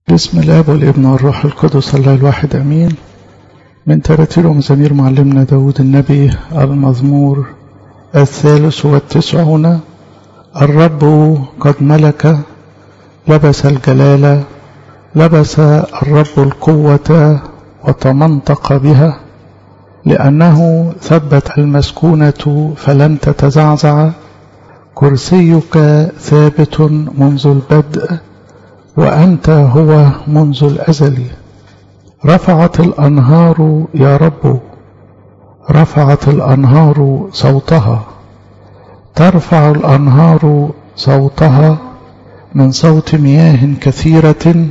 بسم الاب والابن والروح القدس الله الواحد امين. من تراتير ومزامير معلمنا داود النبي المزمور 93. الرب قد ملك، لبس الجلال، لبس الرب القوة وتمنطق بها، لأنه ثبت المسكونة فلم تتزعزع. كرسيك ثابت منذ البدء، وأنت هو منذ الأزل. رفعت الأنهار يا رب، رفعت الأنهار صوتها، ترفع الأنهار صوتها من صوت مياه كثيرة.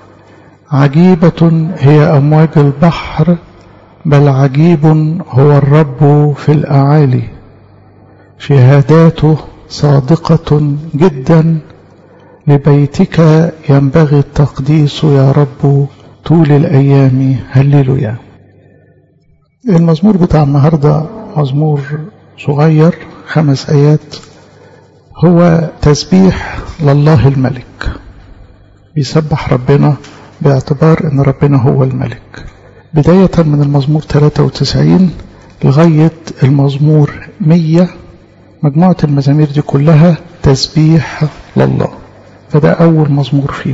عجيبة هي أمواج البحر، بل عجيب هو الرب في الأعالي. شهاداته صادقة جدا، لبيتك ينبغي التقديس يا رب طول الأيام. هللويا. المزمور بتاع النهاردة مزمور صغير 5 آيات، هو تسبيح لله الملك، بيسبح ربنا باعتبار ان ربنا هو الملك. بداية من المزمور 93 لغاية المزمور 100، مجموعة المزامير دي كلها تسبيح لله، فده أول مزمور فيه.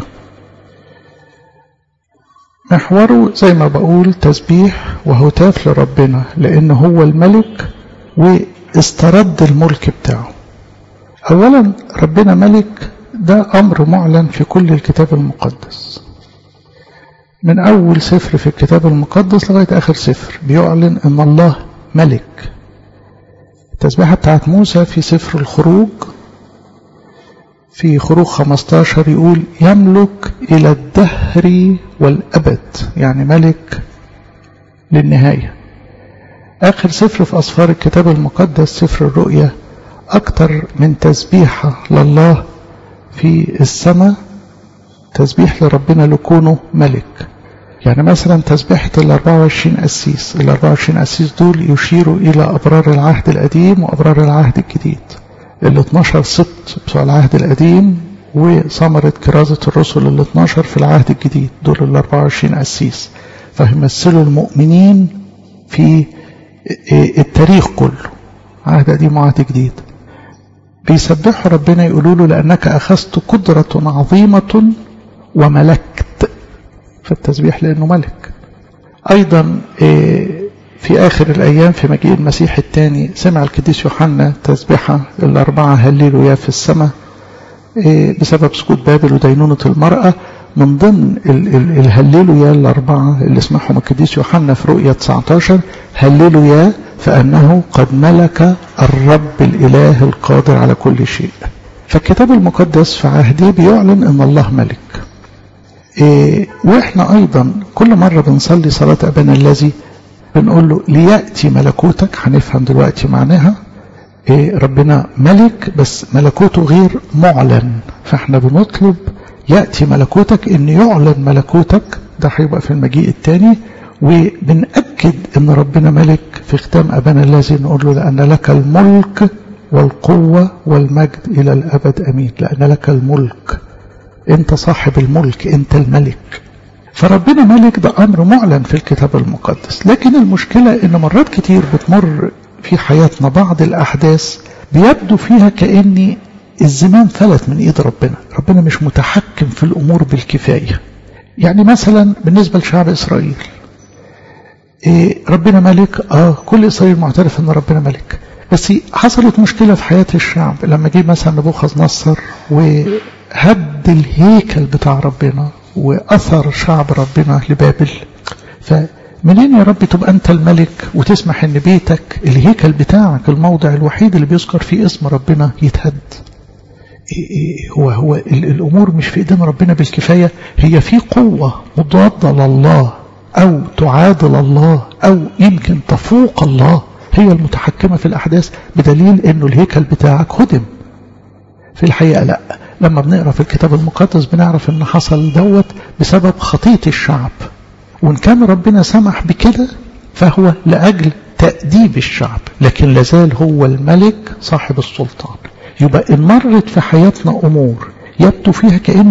محوره زي ما بقول تسبيح وهتاف لربنا، لأن هو الملك واسترد الملك بتاعه. أولا ربنا ملك، ده أمر معلن في كل الكتاب المقدس، من أول سفر في الكتاب المقدس لغاية آخر سفر بيعلن أن الله ملك. التسبيحة بتاعت موسى في سفر الخروج، في خروج 15 يقول يملك إلى الدهر والأبد، يعني ملك للنهاية. آخر سفر في أسفار الكتاب المقدس سفر الرؤيا، أكتر من تسبيحة لله في السماء، تسبيح لربنا لكونه ملك. يعني مثلا تسبيحة 24 قسيس، 24 قسيس دول يشيروا إلى أبرار العهد القديم وأبرار العهد الجديد. 12 سبط بتوع العهد القديم وثمرة كرازة الرسل 12 في العهد الجديد، دول 24 قسيس، فيمثلوا المؤمنين في التاريخ كله، عهد قديم وعهد جديد. بيسبحوا ربنا، يقولوا له لأنك أخذت قدرة عظيمة وملكت، فالتسبيح لأنه ملك. أيضا في آخر الأيام في مجيء المسيح الثاني سمع القديس يوحنا تسبيحة 4 هللويا في السماء بسبب سقوط بابل ودينونة المرأة. من ضمن الهللويا 4 اللي سمعهم القديس يوحنا في رؤيا 19 هللويا فأنه قد ملك الرب الإله القادر على كل شيء. فالكتاب المقدس في عهده بيعلن أن الله ملك. وإحنا أيضا كل مرة بنصلي صلاة أبانا الذي بنقول له ليأتي ملكوتك، هنفهم دلوقتي معناها. ربنا ملك بس ملكوته غير معلن، فاحنا بنطلب يأتي ملكوتك، ان يعلن ملكوتك، ده هيبقى في المجيء الثاني. وبنأكد ان ربنا ملك في ختام أبانا الذي نقول له لأن لك الملك والقوة والمجد إلى الأبد أمين. لأن لك الملك، انت صاحب الملك، انت الملك. فربنا ملك، ده أمر معلن في الكتاب المقدس. لكن المشكلة إن مرات كتير بتمر في حياتنا بعض الأحداث بيبدو فيها كأن الزمان فلت من إيد ربنا، ربنا مش متحكم في الأمور بالكفاية. يعني مثلا بالنسبة لشعب إسرائيل، ربنا ملك، كل إسرائيل معترف إن ربنا ملك، بس حصلت مشكلة في حياة الشعب لما جه مثلا نبوخذ نصر وهد الهيكل بتاع ربنا وأثر شعب ربنا لبابل. فمنين يا رب تبقى أنت الملك وتسمح أن بيتك الهيكل بتاعك الموضع الوحيد اللي بيذكر فيه اسم ربنا يتهد؟ هو الأمور مش في إيدين ربنا بالكفاية. هي في قوة مضادة لله أو تعادل الله أو يمكن تفوق الله، هي المتحكمة في الأحداث، بدليل أنه الهيكل بتاعك هدم. في الحقيقة لا، لما بنقرأ في الكتاب المقدس بنعرف ان حصل دوت بسبب خطية الشعب، وان كان ربنا سمح بكده فهو لأجل تأديب الشعب، لكن لازال هو الملك صاحب السلطان. يبقى إن مرت في حياتنا أمور يبدو فيها كأنه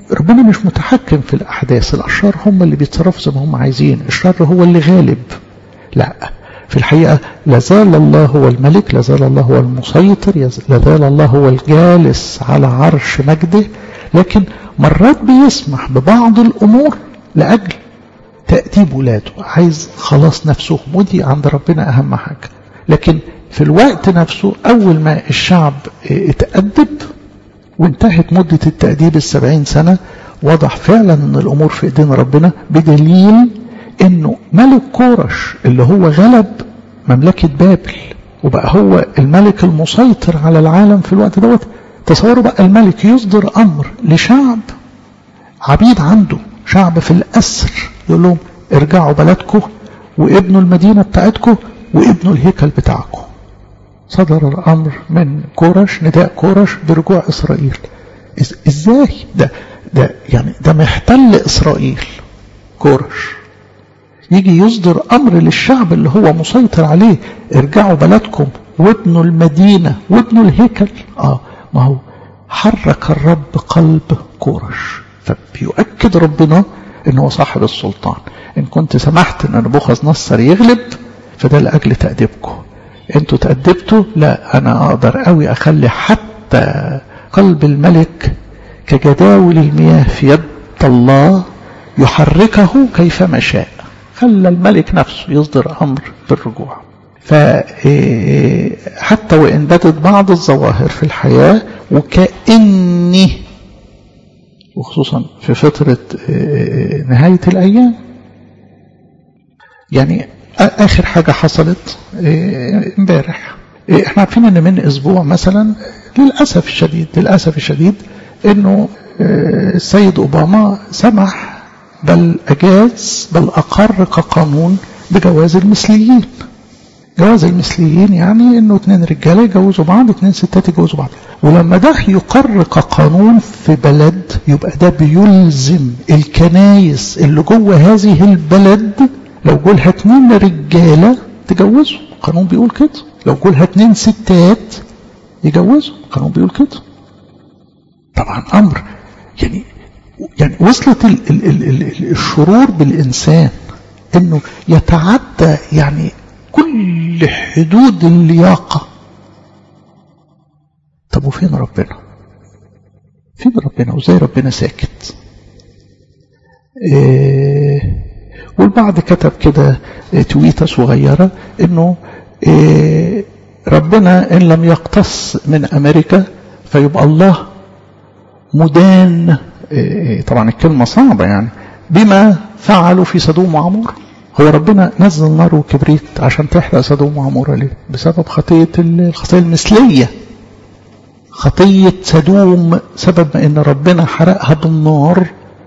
ربنا مش متحكم في الأحداث، الأشرار هم اللي بيتصرفوا زي ما هم عايزين، الشر هو اللي غالب. لا، في الحقيقة لازال الله هو الملك، لازال الله هو المسيطر، لازال الله هو الجالس على عرش مجده، لكن مرات بيسمح ببعض الأمور لأجل تأديب ولاده، عايز خلاص نفسهم، ودي عند ربنا أهم حاجة. لكن في الوقت نفسه أول ما الشعب اتأدب وانتهت مدة التأديب 70 سنة، وضح فعلا أن الأمور في إيدين ربنا، بدليل أنه ملك كورش اللي هو غلب مملكة بابل وبقى هو الملك المسيطر على العالم في الوقت دوت. تصوروا بقى الملك يصدر أمر لشعب عبيد عنده، شعب في الأسر، يقول لهم ارجعوا بلدكم وابنوا المدينة بتاعتكم وابنوا الهيكل بتاعكم. صدر الأمر من كورش، نداء كورش برجوع إسرائيل. إزاي ده يعني ده محتل إسرائيل. كورش يجي يصدر أمر للشعب اللي هو مسيطر عليه، ارجعوا بلدكم وابنوا المدينة وابنوا الهيكل. ما هو حرك الرب قلب كورش، فبيؤكد ربنا انه صاحب السلطان. ان كنت سمحت ان نبوخذ نصر يغلب فده لأجل تأديبكم، انتوا تأدبتوا، لا انا اقدر قوي اخلي حتى قلب الملك كجداول المياه في يد الله يحركه كيفما شاء. خلى الملك نفسه يصدر امر بالرجوع. فحتى وان بدت بعض الظواهر في الحياة وكأني، وخصوصا في فترة نهاية الأيام، يعني آخر حاجة حصلت امبارح، احنا عارفين ان من اسبوع مثلا للأسف الشديد انه السيد اوباما سمح بل أجاز بل أقر كقانون بجواز المثليين. جواز المثليين يعني انه 2 رجاله يجوزوا بعض، 2 ستات يجوزوا بعض. ولما ده يقر كقانون في بلد يبقى ده بيلزم الكنايس اللي جوه هذه البلد لو جولها 2 رجاله تجوزوا، القانون بيقول كده. لو جولها 2 ستات يجوزوا، القانون بيقول كده. طبعا امر يعني وصلت الشرور بالإنسان انه يتعدى يعني كل حدود اللياقة. طب وفين ربنا؟ فين ربنا؟ وزي ربنا ساكت؟ والبعض كتب كده تويتة صغيرة انه ربنا ان لم يقتص من امريكا فيبقى الله مدان، طبعا الكلمة صعبة يعني، بما فعلوا في سدوم وعمورة. هو ربنا نزل نار وكبريت عشان تحرق سدوم وعمورة ليه؟ بسبب الخطية المثلية. خطية سدوم سبب ما ان ربنا حرقها بالنار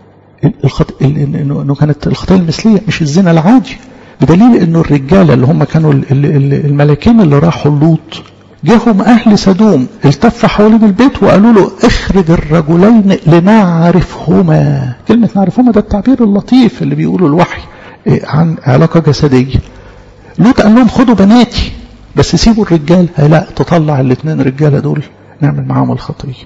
انه كانت الخطية المثلية مش الزنا العادي، بدليل انه الرجالة اللي هم كانوا الملكين اللي راحوا لوط، جاهم أهل سدوم التف حوالين البيت وقالوا له اخرج الرجلين لنعرفهما. كلمة نعرفهما ده التعبير اللطيف اللي بيقوله الوحي عن علاقة جسدية. لوط قال لهم خدوا بناتي بس سيبوا الرجال، لا تطلع 2 رجالة دول نعمل معاهم الخطية.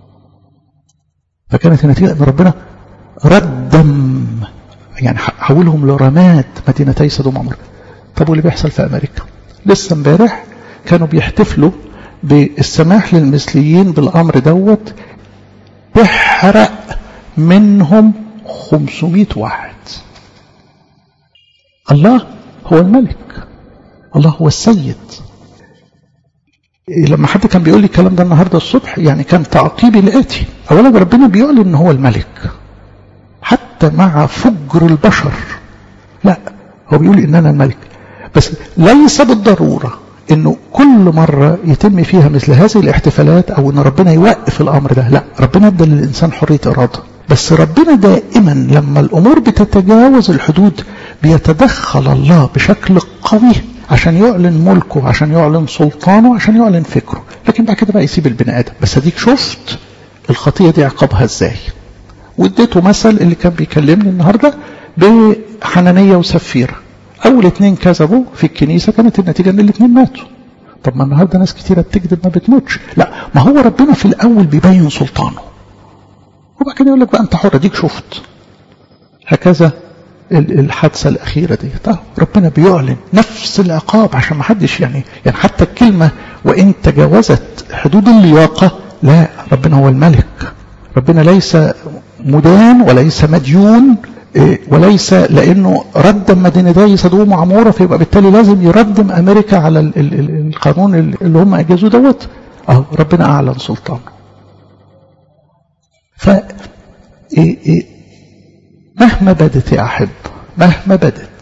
فكانت النتيجة ان ربنا ردم يعني حولهم لرماد مدينتي سدوم وعمورة. طب واللي بيحصل في أمريكا لسه امبارح كانوا بيحتفلوا بالسماح للمثليين بالأمر دوت، يحرق منهم 500 واحد. الله هو الملك، الله هو السيد. لما حد كان بيقول لي الكلام ده النهاردة الصبح يعني كان تعقيبي لآتي. أولا ربنا بيعلن إن هو الملك حتى مع فجر البشر، لا هو بيقول إن أنا الملك، بس ليس بالضرورة انه كل مرة يتم فيها مثل هذه الاحتفالات او ان ربنا يوقف الامر ده. لا، ربنا ادى للانسان حرية ارادة، بس ربنا دائما لما الامور بتتجاوز الحدود بيتدخل الله بشكل قوي عشان يعلن ملكه، عشان يعلن سلطانه، عشان يعلن فكره. لكن بعد كده بقى يسيب البني ادم. بس اديك شفت الخطية دي عقابها ازاي. واديته مثل اللي كان بيكلمني النهاردة بحنانية وسفيرة. أول 2 كذبوا في الكنيسة كانت النتيجة أن 2 ماتوا. طب ما النهاردة ناس كتيرة بتكذب ما بتموتش. لا، ما هو ربنا في الأول بيبين سلطانه. وبعد كده يقول لك بقى أنت حر، ديك شفت. هكذا الحادثة الأخيرة دي ربنا بيعلن نفس العقاب عشان ما حدش يعني حتى الكلمة وإن تجاوزت حدود اللياقة، لا، ربنا هو الملك. ربنا ليس مدان وليس مديون، وليس لأنه ردم مدينتي سدوم وعمورة فيبقى بالتالي لازم يردم أمريكا على القانون اللي هم أجازوا دوت. ربنا أعلن سلطانه. ف مهما بدت يا أحب، مهما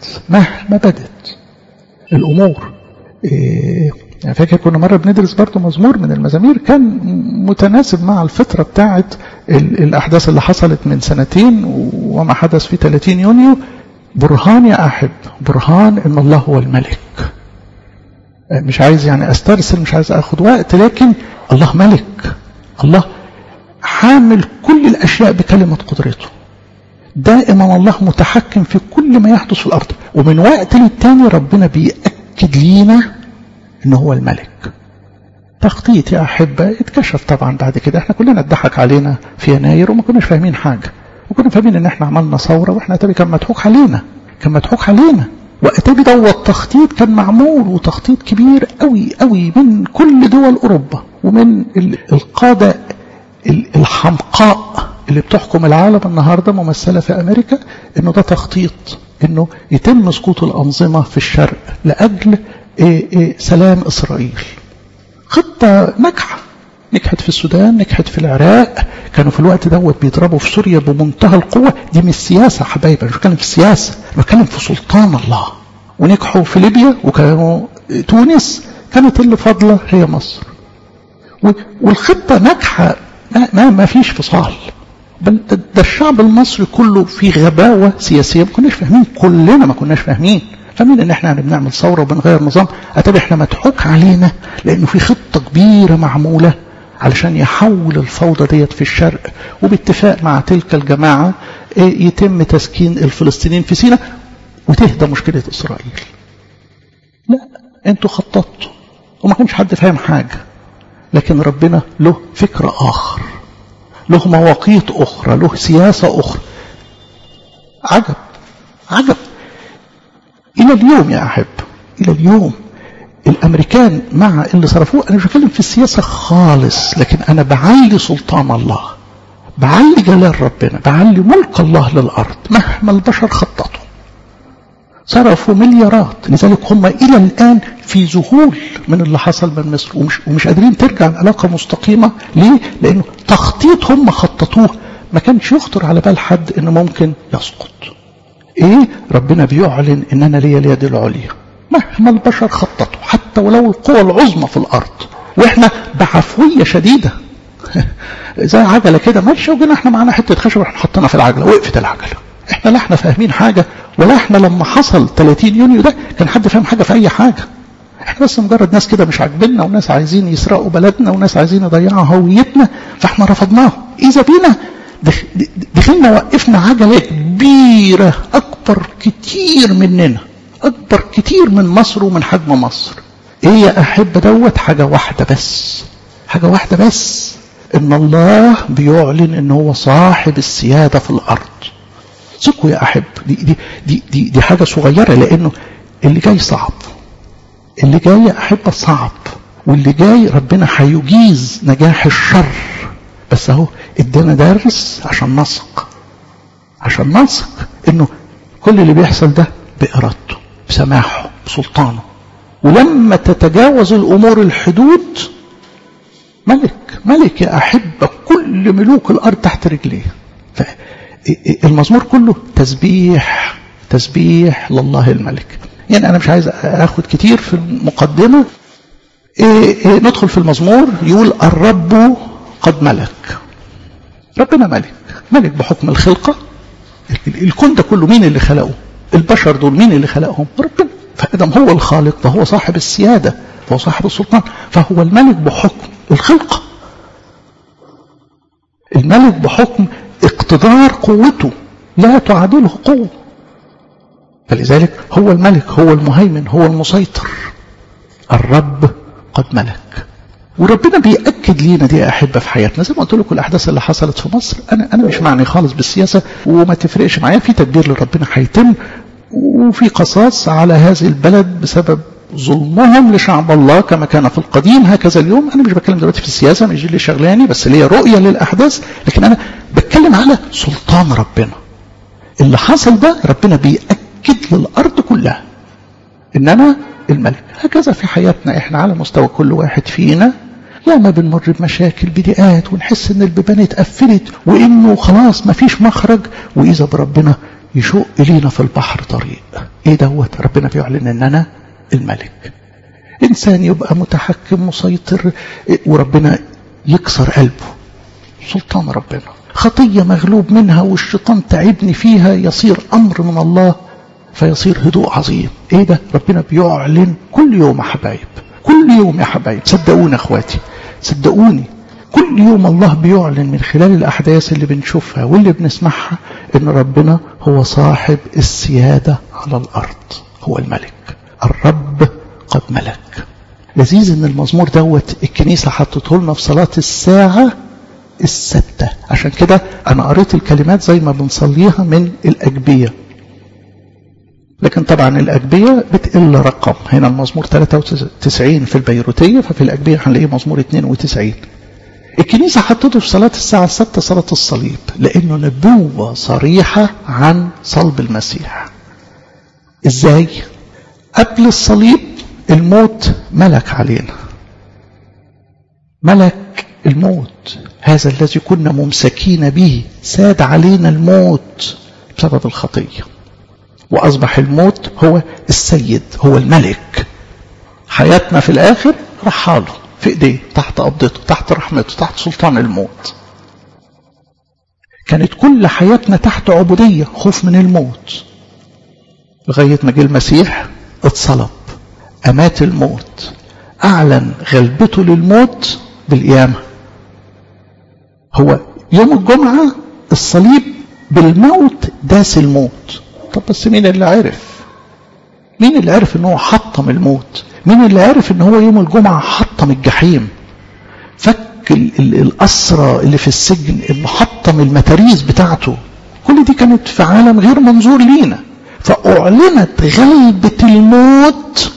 بدت الأمور. يعني فاكر كنا مرة بندرس برضه مزمور من المزامير كان متناسب مع الفترة بتاعة الأحداث اللي حصلت من 2 سنين وما حدث في 30 يونيو. برهان يا أحب، برهان إن الله هو الملك. مش عايز يعني أسترسل، مش عايز أخذ وقت، لكن الله ملك. الله حامل كل الأشياء بكلمة قدرته. دائما الله متحكم في كل ما يحدث في الأرض، ومن وقت للتاني ربنا بيأكد لينا إنه هو الملك. تخطيط يا أحبة اتكشف طبعا بعد كده. احنا كلنا اتضحك علينا في يناير وما كناش فاهمين حاجة، وكنا فاهمين ان احنا عملنا ثورة، واحنا اتابي كان مضحوك علينا. واتابي دوت تخطيط كان معمول، وتخطيط كبير قوي قوي من كل دول أوروبا ومن القادة الحمقاء اللي بتحكم العالم النهاردة ممثلة في أمريكا، انه ده تخطيط انه يتم سقوط الأنظمة في الشرق لأجل سلام إسرائيل. خطة نجحت في السودان، نجحت في العراق، كانوا في الوقت دوت بيضربوا في سوريا بمنتهى القوة. دي مش سياسة حبايبي، مش بتكلم في السياسة، بتكلم في سلطان الله. ونجحوا في ليبيا، وكانوا تونس كانت اللي فاضلة هي مصر. والخطة ناجحة، ما فيش فصال. بل ده الشعب المصري كله في غباوة سياسية ما كناش فاهمين، كلنا ما كناش فاهمين ان احنا بنعمل ثورة وبنغير نظام. اتابع احنا مضحوك علينا لانه في خطة كبيرة معمولة علشان يحول الفوضى ديت في الشرق، وباتفاق مع تلك الجماعة يتم تسكين الفلسطينيين في سيناء وتهدى مشكلة اسرائيل. لا، انتوا خططتوا وما كانش حد فاهم حاجة، لكن ربنا له فكرة اخر، له مواقيت اخرى، له سياسة اخرى. عجب إلى اليوم يا أحب، إلى اليوم الأمريكان مع اللي صرفوه. أنا مش بتكلم في السياسة خالص، لكن أنا بعلي سلطان الله، بعلي جلال ربنا، بعلي ملك الله للأرض. مهما البشر خططوا صرفوا مليارات، لذلك هم إلى الآن في ذهول من اللي حصل من مصر، ومش قادرين ترجع العلاقة مستقيمة. ليه؟ لأنه تخطيط هم خططوه ما كانش يخطر على بال حد إنه ممكن يسقط. ربنا بيعلن ان انا ليا اليد العليا مهما البشر خططوا، حتى ولو القوى العظمى في الارض. واحنا بعفوية شديدة زي عجلة كده ماشية، وجينا احنا معانا حتة خشب واحنا حطينا في العجلة، وقفت العجلة. احنا لا احنا فاهمين حاجة، ولا احنا لما حصل 30 يونيو ده كان حد فاهم حاجة في اي حاجة. احنا بس مجرد ناس كده مش عاجبيننا، وناس عايزين يسرقوا بلدنا، وناس عايزين يضيعوا هويتنا، فاحنا رفضناهم. اذا بينا دخلنا وقفنا عجلة كبيرة أكبر كتير مننا، أكبر كتير من مصر ومن حجم مصر. يا أحب دوت حاجة واحدة بس، إن الله بيعلن إن هو صاحب السيادة في الأرض. ثقوا يا أحب، دي حاجة صغيرة، لأنه اللي جاي صعب، اللي جاي يا أحب صعب، واللي جاي ربنا هيجيز نجاح الشر. بس اهو ادانا درس عشان نثق انه كل اللي بيحصل ده بإرادته، بسماحه، بسلطانه. ولما تتجاوز الامور الحدود، ملك يا احبه، كل ملوك الارض تحت رجليه. فالمزمور كله تسبيح لله الملك. يعني انا مش عايز اخد كتير في المقدمه. ندخل في المزمور. يقول الرب قد ملك. ربنا ملك بحكم الخلقة. الكون ده كله مين اللي خلقه؟ البشر دول مين اللي خلقهم؟ ربنا. فإذا هو الخالق فهو صاحب السيادة، فهو صاحب السلطان، فهو الملك بحكم الخلقة، الملك بحكم اقتدار قوته لا تعادله قوة. فلذلك هو الملك، هو المهيمن، هو المسيطر. الرب قد ملك. وربنا بيأكد لينا دي يا أحبة في حياتنا. زي ما قلت لكم الأحداث اللي حصلت في مصر أنا مش معني خالص بالسياسة وما تفرقش معايا، في تدبير لربنا هيتم، وفي قصاص على هذه البلد بسبب ظلمهم لشعب الله كما كان في القديم هكذا اليوم. أنا مش بتكلم دلوقتي في السياسة، مش دي اللي شغلاني، بس ليا رؤية للأحداث، لكن أنا بتكلم على سلطان ربنا. اللي حصل ده ربنا بيأكد للأرض كلها إن أنا الملك. هكذا في حياتنا إحنا على مستوى كل واحد فينا، ياما بنمر بمشاكل بضيقات ونحس إن البيبان اتقفلت وإنه خلاص مفيش مخرج، وإذا بربنا يشق لينا في البحر طريق. إيه دوت؟ ربنا بيعلن إن أنا الملك. إنسان يبقى متحكم مسيطر وربنا يكسر قلبه، سلطان ربنا. خطية مغلوب منها والشيطان تعبني فيها، يصير أمر من الله فيصير هدوء عظيم. إيه ده؟ ربنا بيعلن كل يوم يا حبايب، كل يوم يا حبايب. صدقوني أخواتي، صدقوني، كل يوم الله بيعلن من خلال الأحداث اللي بنشوفها واللي بنسمعها إن ربنا هو صاحب السيادة على الأرض، هو الملك. الرب قد ملك. لذيذ إن المزمور دوت الكنيسة حطته لنا في صلاة الساعة الستة. عشان كده أنا قريت الكلمات زي ما بنصليها من الأجبية، لكن طبعا الأجبية بتقل رقم. هنا المزمور 93 في البيروتية، ففي الأجبية هنلاقيه مزمور 92. الكنيسة حطته في صلاة الساعة 6 صلاة الصليب، لأنه نبوة صريحة عن صلب المسيح. إزاي؟ قبل الصليب الموت ملك علينا، ملك الموت هذا الذي كنا ممسكين به، ساد علينا الموت بسبب الخطية، وأصبح الموت هو السيد، هو الملك. حياتنا في الآخر رحاله في إيديه، تحت قبضته، تحت رحمته، تحت سلطان الموت. كانت كل حياتنا تحت عبودية، خوف من الموت، لغاية ما جه المسيح اتصلب، أمات الموت، أعلن غلبته للموت بالقيامة. هو يوم الجمعة الصليب بالموت داس الموت. طب بس مين اللي عرف؟ مين اللي عرف ان هو حطم الموت؟ مين اللي عرف ان هو يوم الجمعة حطم الجحيم، فك الأسرى اللي في السجن، انه حطم المتاريس بتاعته؟ كل دي كانت في عالم غير منظور لينا. فأعلنت غلبة الموت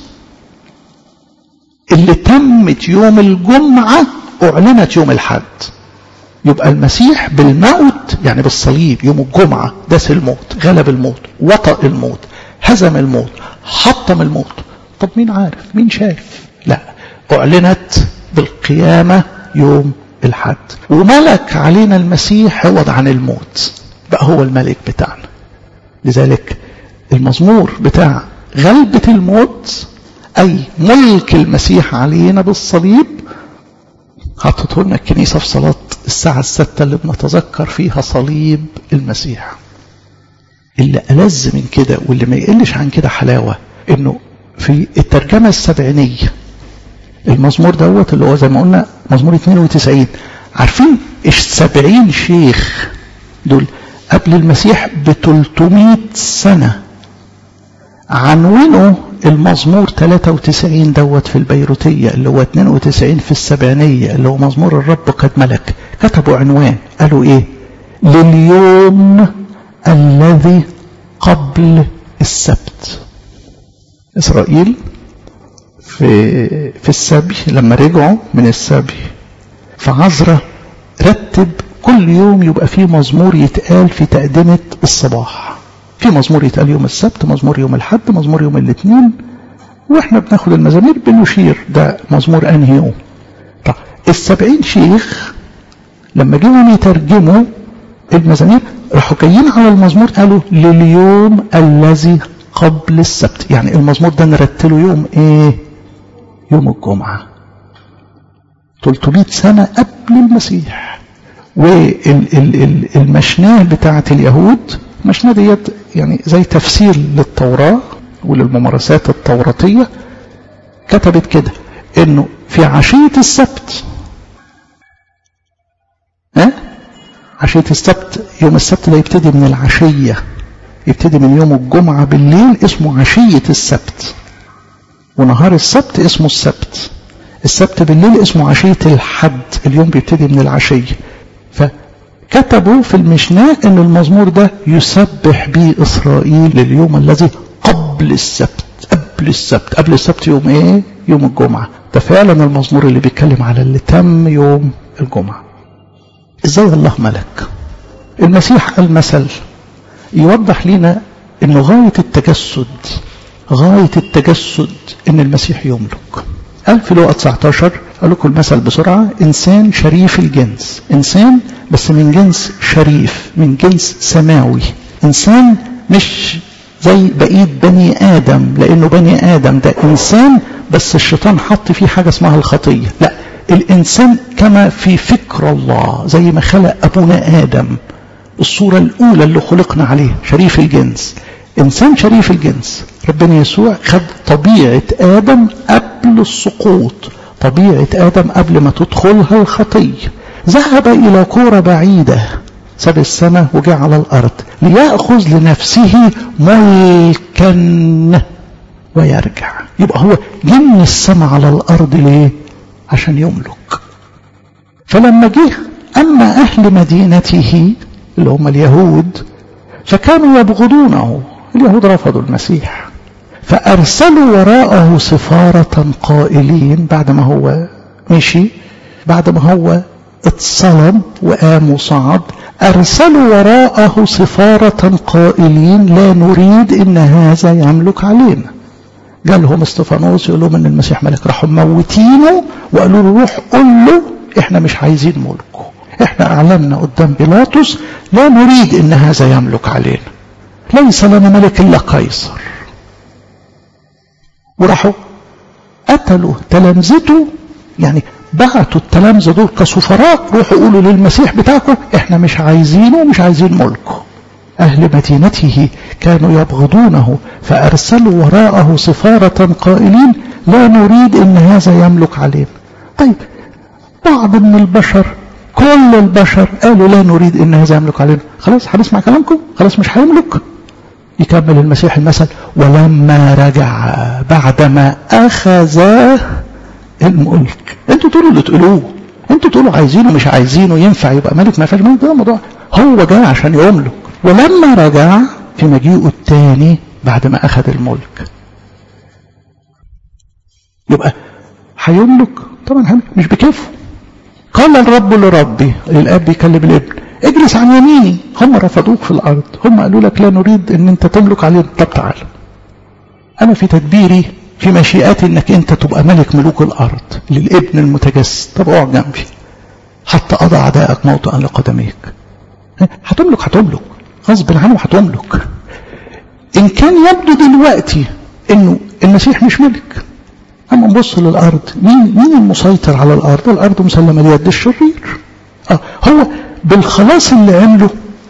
اللي تمت يوم الجمعة، أعلنت يوم الحد. يبقى المسيح بالموت يعني بالصليب يوم الجمعة داس الموت، غلب الموت، وطأ الموت، هزم الموت، حطم الموت. طب مين عارف؟ مين شايف؟ لا، أعلنت بالقيامة يوم الحد، وملك علينا المسيح عوض عن الموت، بقى هو الملك بتاعنا. لذلك المزمور بتاع غلبة الموت أي ملك المسيح علينا بالصليب حطته لنا الكنيسة في صلاة الساعة 6 اللي بنتذكر فيها صليب المسيح. اللي ألذ من كده واللي ما يقلش عن كده حلاوة إنه في الترجمة السبعينية المزمور دوت اللي هو زي ما قلنا مزمور 92. عارفين 70 شيخ دول قبل المسيح ب300 سنة عنونوا المزمور 93 دوت في البيروتية اللي هو 92 في السبعينية اللي هو مزمور الرب قد ملك. كتبوا عنوان قالوا ايه؟ لليوم الذي قبل السبت. إسرائيل في السبي لما رجعوا من السبي فعزرا رتب كل يوم يبقى فيه مزمور يتقال في تقدمة الصباح. في مزمور يتقال يوم السبت، مزمور يوم الحد، مزمور يوم الاثنين، واحنا بناخد المزامير بنشير ده مزمور انهي يوم. طب 70 شيخ لما جيهم يترجموا المزامير راحوا جايين على المزمور قالوا لليوم الذي قبل السبت. يعني المزمور ده نرتله يوم ايه؟ يوم الجمعة. 300 سنة قبل المسيح. والمشناه بتاعة اليهود، المشناه ديت يعني زي تفسير للتوراة وللممارسات التوراتية، كتبت كده انه في عشية السبت، عشية السبت، يوم السبت ده يبتدي من العشية، يبتدي من يوم الجمعة بالليل اسمه عشية السبت، ونهار السبت اسمه السبت. السبت بالليل اسمه عشية الحد، اليوم بيبتدي من العشية. فكتبوا في المشناة ان المزمور ده يسبح به إسرائيل لليوم الذي قبل السبت. قبل السبت يوم ايه؟ يوم الجمعة. ده فعلا المزمور اللي بيتكلم على اللي تم يوم الجمعة. ازاي الله ملك؟ المسيح قال مثل يوضح لنا انه غاية التجسد ان المسيح يملك. قال في لوقا 19، قال لكم المثل بسرعة: إنسان شريف الجنس، إنسان بس من جنس شريف، من جنس سماوي، إنسان مش زي بقية بني آدم، لأنه بني آدم ده إنسان بس الشيطان حط فيه حاجة اسمها الخطية. لا، الإنسان كما في فكر الله، زي ما خلق أبونا آدم، الصورة الأولى اللي خلقنا عليه، شريف الجنس. إنسان شريف الجنس، ربنا يسوع خد طبيعة آدم قبل السقوط، طبيعة آدم قبل ما تدخلها الخطية. ذهب إلى كورة بعيدة، ساب السماء وجاء على الأرض ليأخذ لنفسه ملكا ويرجع. يبقى هو جه من السماء على الأرض ليه؟ عشان يملك. فلما جه أما أهل مدينته اللي هم اليهود فكانوا يبغضونه، اليهود رفضوا المسيح، فأرسلوا وراءه سفارة قائلين، بعد ما هو مشي، بعد ما هو اتصلب وقام وصعد، أرسلوا وراءه سفارة قائلين: لا نريد إن هذا يملك علينا. قالهم استفانوس يقول لهم إن المسيح ملك، راحوا موتينه وقالوا له: روح قل له إحنا مش عايزين ملكه، إحنا أعلنا قدام بيلاطس لا نريد إن هذا يملك علينا، ليس لنا ملك إلا قيصر. وراحوا قتلوا تلامذته، يعني بعتوا التلامذة دول كسفراء: روحوا قولوا للمسيح بتاعكم احنا مش عايزينه ومش عايزين ملكه. أهل مدينته كانوا يبغضونه فأرسلوا وراءه سفارة قائلين: لا نريد إن هذا يملك علينا. طيب بعض من البشر، كل البشر قالوا لا نريد إن هذا يملك علينا، خلاص هنسمع كلامكم، خلاص مش هيملك. يكمل المسيح المثل: ولما رجع بعدما أخذ الملك. انتوا تقولوا اللي تقولوه، انتوا تقولوا عايزينه مش عايزينه، ينفع يبقى ملك ما ينفعش ملك، ده موضوع. هو جاي عشان يملك. ولما رجع في مجيئه الثاني بعد ما أخذ الملك، يبقى هيملك طبعا مش بكيفه. قال الرب لربي، الاب بيكلم الابن: اجلس عن يميني. هم رفضوك في الارض، هم قالوا لك لا نريد ان انت تملك علينا. طب تعال، انا في تدبيري في مشيئتي انك انت تبقى ملك ملوك الارض للابن المتجسد. طب اقعد جنبي حتى اضع اعدائك موطئا لقدميك. هتملك غصب عنه، هتملك. ان كان يبدو دلوقتي انه المسيح مش ملك، اما نبص للارض، مين المسيطر على الارض؟ الارض مسلمه ليد الشرير. هو بالخلاص اللي عمله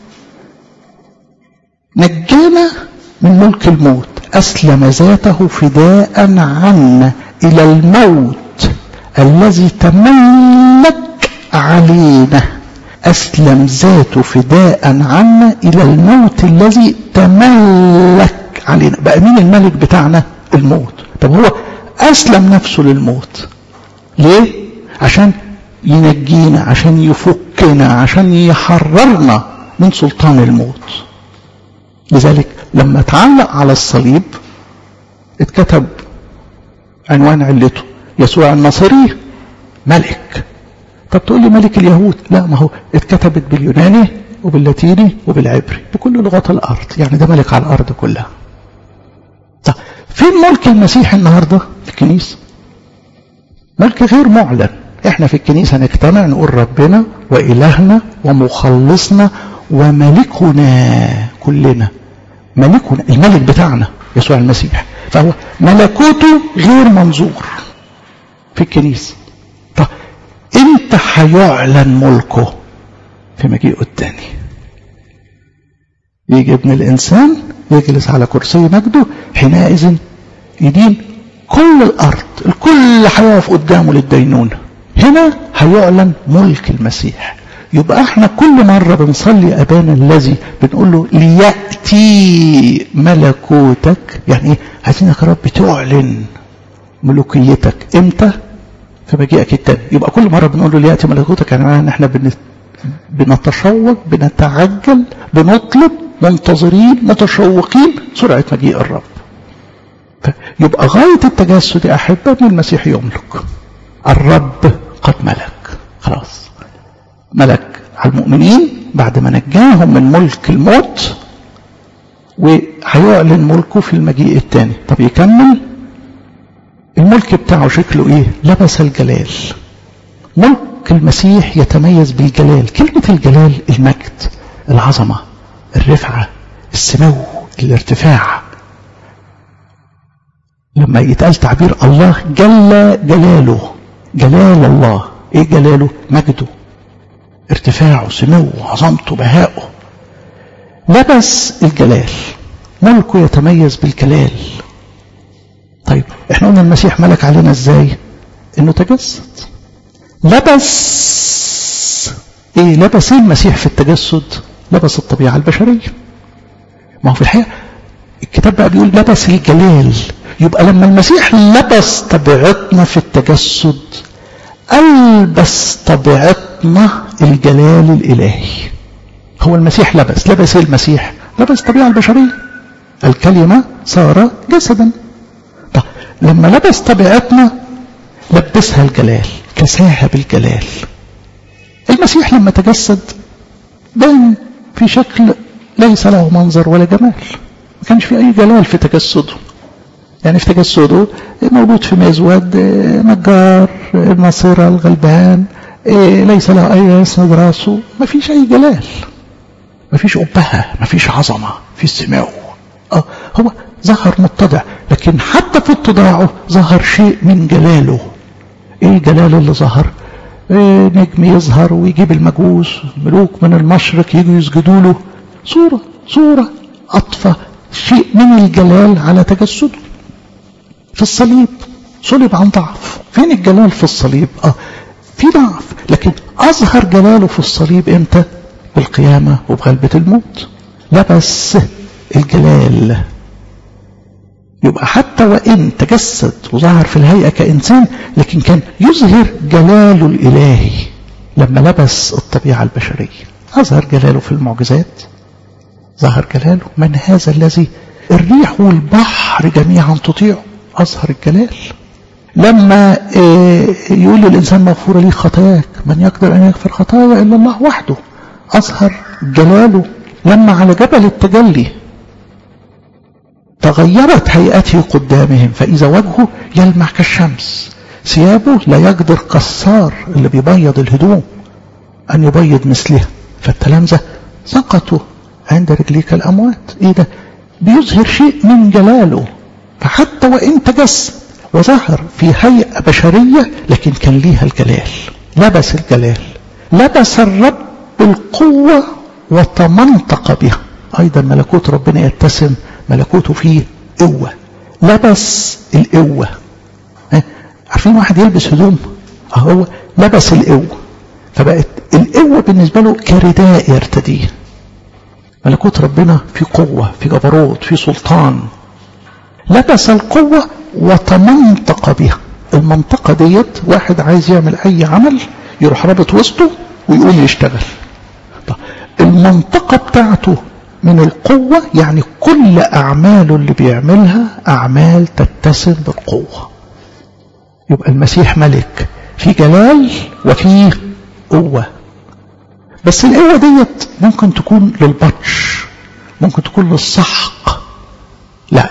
نجانا من ملك الموت، أسلم ذاته فداء عنا إلى الموت الذي تملك علينا. أسلم ذاته فداء عنا إلى الموت الذي تملك علينا. بقى مين الملك بتاعنا؟ الموت. طب هو أسلم نفسه للموت ليه؟ عشان ينجينا، عشان يفكنا، عشان يحررنا من سلطان الموت. لذلك لما اتعلق على الصليب اتكتب عنوان علته: يسوع الناصري ملك. طب تقول لي ملك اليهود؟ لا، ما هو اتكتبت باليوناني وباللاتيني وبالعبري بكل لغات الارض، يعني ده ملك على الارض كلها. طب فين ملك المسيح النهارده في الكنيسه؟ ملك غير معلن. احنا في الكنيسه نجتمع نقول ربنا والهنا ومخلصنا وملكنا كلنا. ملكنا، الملك بتاعنا يسوع المسيح، فهو ملكوته غير منظور في الكنيسه. طب امتى هيعلن ملكه؟ في مجيئه الثاني. يجي ابن الانسان يجلس على كرسي مجده، حينئذ يدين كل الارض، الكل هيقف قدامه للدينونه. هنا هيعلن ملك المسيح. يبقى احنا كل مرة بنصلي أبانا الذي بنقول له ليأتي ملكوتك، يعني ايه؟ عايزينك يا رب تعلن ملوكيتك. امتى؟ في مجيئك التاني. يبقى كل مرة بنقول له ليأتي ملكوتك، يعني معناها ان احنا بنتشوق، بنتعجل، بنطلب، منتظرين، متشوقين سرعة مجيء الرب. يبقى غاية التجسد يا أحبة ان المسيح يملك. الرب قد ملك، خلاص ملك على المؤمنين بعد ما نجاهم من ملك الموت، وهيعلن ملكه في المجيء الثاني. طب يكمل الملك بتاعه شكله ايه؟ لبس الجلال. ملك المسيح يتميز بالجلال. كلمة الجلال المجد، العظمة، الرفعة، السمو، الارتفاع. لما يتقال تعبير الله جل جلاله، جلال الله ايه جلاله؟ مجده، ارتفاعه، سموه، عظمته، بهائه. لبس الجلال، ملكه يتميز بالجلال. طيب احنا قلنا المسيح ملك علينا ازاي؟ انه تجسد. لبس ايه؟ لبس ايه المسيح في التجسد؟ لبس الطبيعة البشرية. ما هو في الحقيقة الكتاب بقى بيقول لبس الجلال. يبقى لما المسيح لبس طبيعتنا في التجسد ألبس طبيعتنا الجلال الإلهي. هو المسيح لبس ايه المسيح؟ لبس الطبيعة البشرية. الكلمة صار جسدا. طب لما لبس طبيعتنا لبسها الجلال، كساها بالجلال. المسيح لما تجسد بان في شكل ليس له منظر ولا جمال، ما كانش في اي جلال في تجسده. يعني في تجسده موجود في مزود نجار الناصرة الغلبان، ليس له اي يسند راسه، ما فيش اي جلال، ما فيش أبهة، ما فيش عظمة، في السماء. هو ظهر متضع، لكن حتى في اتضاعه ظهر شيء من جلاله. ايه الجلال اللي ظهر؟ نجم يظهر ويجيب المجوس، ملوك من المشرق يجوا يسجدوا له. صورة أطفى شيء من الجلال على تجسده. في الصليب صلب عن ضعف. فين الجلال في الصليب؟ في ضعف، لكن أظهر جلاله في الصليب امتى؟ بالقيامة وبغلبة الموت. لبس الجلال. يبقى حتى وإن تجسد وظهر في الهيئة كإنسان، لكن كان يظهر جلاله الإلهي لما لبس الطبيعة البشرية. أظهر جلاله في المعجزات، ظهر جلاله. من هذا الذي الريح والبحر جميعا تطيعه؟ أظهر الجلال. لما يقول للإنسان مغفورة لي خطاياك، من يقدر أن يغفر خطايا إلا الله وحده؟ أظهر جلاله. لما على جبل التجلي تغيرت هيئته قدامهم، فإذا وجهه يلمع كالشمس، ثيابه لا يقدر قصار اللي بيبيض الهدوم أن يبيض مثلها، فالتلامذة سقطوا عند رجليك الأموات. إيه ده؟ بيظهر شيء من جلاله. فحتى وإن تجسد وظهر في هيئة بشرية، لكن كان ليها الجلال. لبس الجلال. لبس الرب القوة وتمنطق بها. أيضا ملكوت ربنا يتسم ملكوته فيه قوة. لبس القوة. عارفين واحد يلبس هدوم؟ هو لبس القوة، فبقت القوة بالنسبة له كرداء يرتديه. ملكوت ربنا في قوة، في جبروت، في سلطان. لبس القوة وتمنطق بها. المنطقة ديت واحد عايز يعمل أي عمل يروح رابط وسطه ويقوم يشتغل. المنطقة بتاعته من القوة، يعني كل أعماله اللي بيعملها أعمال تتسم بالقوة. يبقى المسيح ملك في جلال وفي قوة. بس القوة ديت ممكن تكون للبطش، ممكن تكون للسحق. لا،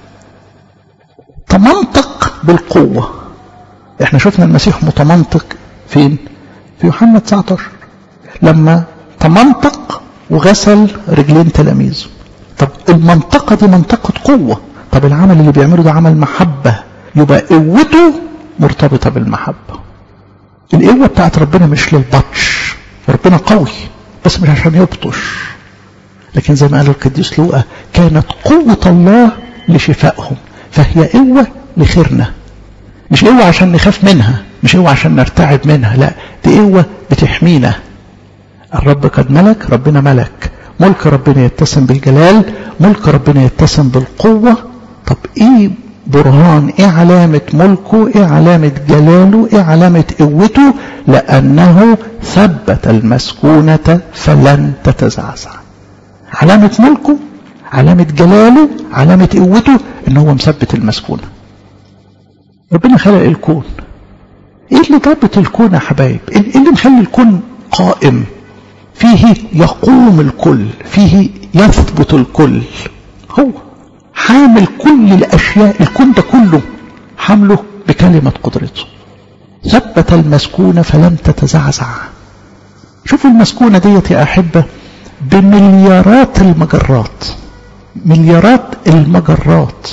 تمنطق بالقوة. احنا شفنا المسيح متمنطق فين؟ في يوحنا 19 لما تمنطق وغسل رجلين تلاميذه. طب المنطقة دي منطقة قوة. طب العمل اللي بيعمله ده عمل محبة، يبقى قوته مرتبطة بالمحبة. القوة بتاعت ربنا مش للبطش. ربنا قوي بس مش عشان يبطش، لكن زي ما قال القديس لوقا كانت قوة الله لشفائهم. فهي قوة لخيرنا، مش قوة عشان نخاف منها، مش قوة عشان نرتعب منها، لا، دي قوة بتحمينا. الرب قد ملك. ربنا ملك. ملك ربنا يتسم بالجلال، ملك ربنا يتسم بالقوة. طب ايه برهان ايه علامة ملكه، ايه علامة جلاله، ايه علامة قوته؟ لأنه ثبت المسكونة فلن تتزعزع. علامة ملكه، علامة جلاله، علامة قوته ان هو مثبت المسكونة. ربنا خلق الكون. ايه اللي ثبت الكون يا حبايب؟ ايه اللي مخلي الكون قائم؟ فيه يقوم الكل، فيه يثبت الكل. هو حامل كل الاشياء، الكون ده كله حمله بكلمة قدرته. ثبت المسكونة فلم تتزعزع. شوفوا المسكونة ديت يا أحبة بمليارات المجرات، مليارات المجرات.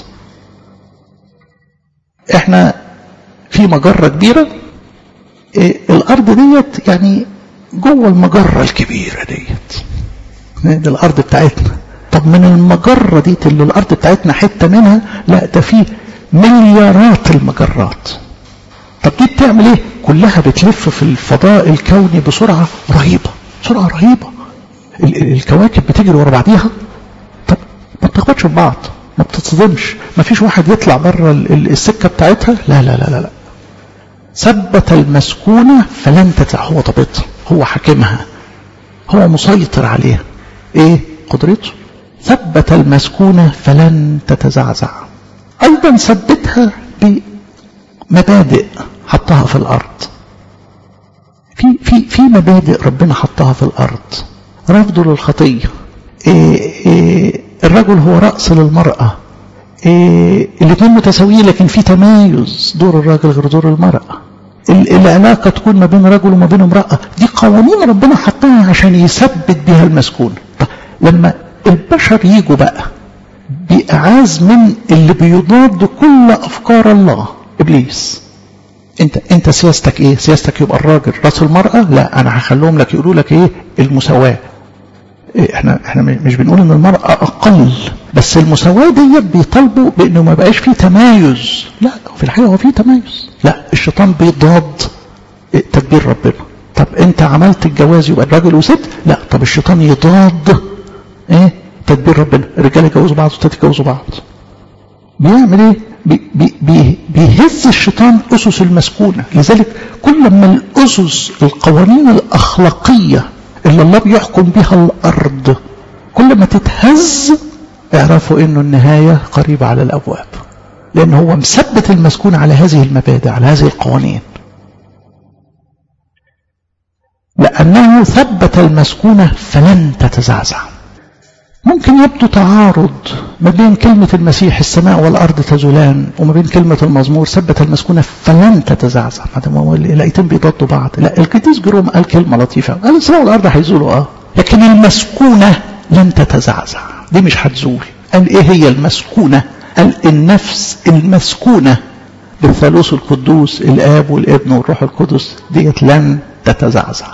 احنا في مجرة كبيرة، الأرض ديت يعني جوه المجرة الكبيرة دي الأرض بتاعتنا. طب من المجرة دي اللي الأرض بتاعتنا حتة منها، لا ده في مليارات المجرات. طب دي بتعمل ايه؟ كلها بتلف في الفضاء الكوني بسرعة رهيبة، سرعة رهيبة. الكواكب بتجري ورا بعضيها. طب ما بتخبطش في بعض، ما بتتصدمش، ما فيش واحد يطلع بره السكة بتاعتها. لا لا لا لا. ثبت المسكونة فلن تتزعزع. هو ضابطها، هو حاكمها، هو مسيطر عليها. ايه؟ قدرته. ثبت المسكونة فلن تتزعزع. ايضا ثبتها بمبادئ حطها في الارض. في مبادئ ربنا حطها في الارض. رفضه للخطية، الرجل هو رأس للمرأة، الاثنين متساويين لكن في تمايز، دور الراجل غير دور المرأة، العلاقة تكون ما بين رجل وما بين امرأة. دي قوانين ربنا حطها عشان يثبت بها المسكون. لما البشر يجوا بقى بإعاز من اللي بيضاد كل أفكار الله، إبليس، انت سياستك ايه؟ سياستك يبقى الراجل راس المرأة؟ لا، انا هخليهم لك يقولوا لك ايه؟ المساواة. احنا مش بنقول ان المرأة اقل، بس المساواة دي بيطالبوا بانه ما بقاش فيه تمايز. لا، في الحقيقة هو فيه تمايز. لا، الشيطان بيضاد تدبير ربنا. طب انت عملت الجواز يبقى الراجل وست؟ لا، طب الشيطان يضاد ايه؟ تدبير ربنا. الرجال يجوزوا بعض والستات يجوزوا بعض. بيعمل ايه؟ بيهز الشيطان أسس المسكونة. لذلك كل ما الأسس، القوانين الأخلاقية اللي الله بيحكم بها الأرض كل ما تتهز، اعرفوا انه النهاية قريبة على الأبواب، لأنه هو مثبت المسكونة على هذه المبادئ، على هذه القوانين. لأنه ثبت المسكونة فلن تتزعزع. ممكن يبدو تعارض ما بين كلمة المسيح السماء والأرض تزولان وما بين كلمة المزمور ثبت المسكونة فلن تتزعزع. الآيتين بيضادوا بعض. لا، القديس جيروم قال كلمة لطيفة، قال السماء والأرض هيزولوا لكن المسكونة لن تتزعزع، دي مش هتزول. قال ايه هي المسكونة؟ قال النفس المسكونة بالثالوث القدوس، الآب والابن والروح القدس، ديت لن تتزعزع.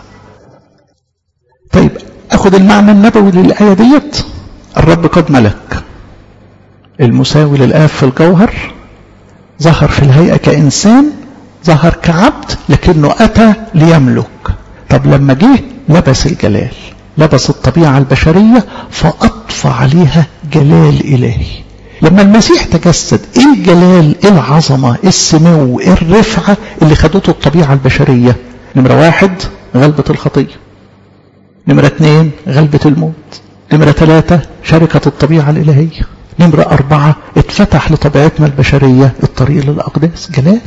طيب اخذ المعنى النبوي للآية ديت. الرب قد ملك، المساوي للآب في الجوهر، ظهر في الهيئة كإنسان، ظهر كعبد لكنه أتى ليملك. طب لما جه لبس الجلال، لبس الطبيعة البشرية فأطفى عليها جلال إلهي. لما المسيح تجسد، ايه الجلال، ايه العظمة، ايه السمو، ايه الرفعة اللي خدته الطبيعة البشرية؟ نمرة 1 غلبة الخطية، نمرة 2 غلبة الموت، نمرة 3 شركة الطبيعة الإلهية، نمرة 4 اتفتح لطبيعتنا البشرية الطريق للأقداس. جلال.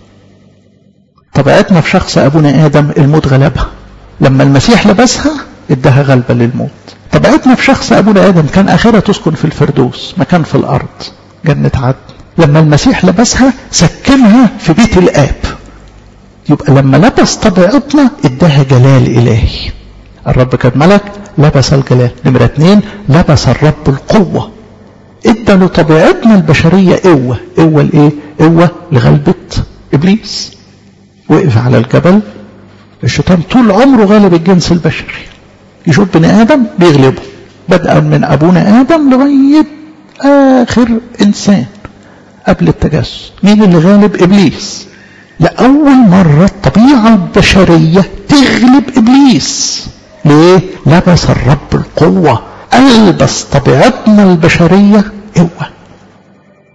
طبيعتنا في شخص أبونا آدم الموت غلبها، لما المسيح لبسها ادها غلبة للموت. طبيعتنا في شخص أبونا آدم كان آخرها تسكن في الفردوس، مكان في الأرض، جنة عدن. لما المسيح لبسها سكنها في بيت الآب. يبقى لما لبس طبيعتنا ادها جلال إلهي. الرب كان ملك، لبس الجلال. نمرة 2 لبس الرب القوة، ادى لطبيعتنا البشرية قوة. قوة لإيه؟ قوة لغلبة إبليس. وقف على الجبل. الشيطان طول عمره غالب الجنس البشري، يشوف بني آدم بيغلبه، بدءا من أبونا آدم لغاية آخر إنسان قبل التجسد. مين اللي غالب؟ إبليس. لأول مرة الطبيعة البشرية تغلب إبليس. ليه؟ لبس الرب القوة، ألبس طبيعتنا البشرية قوة.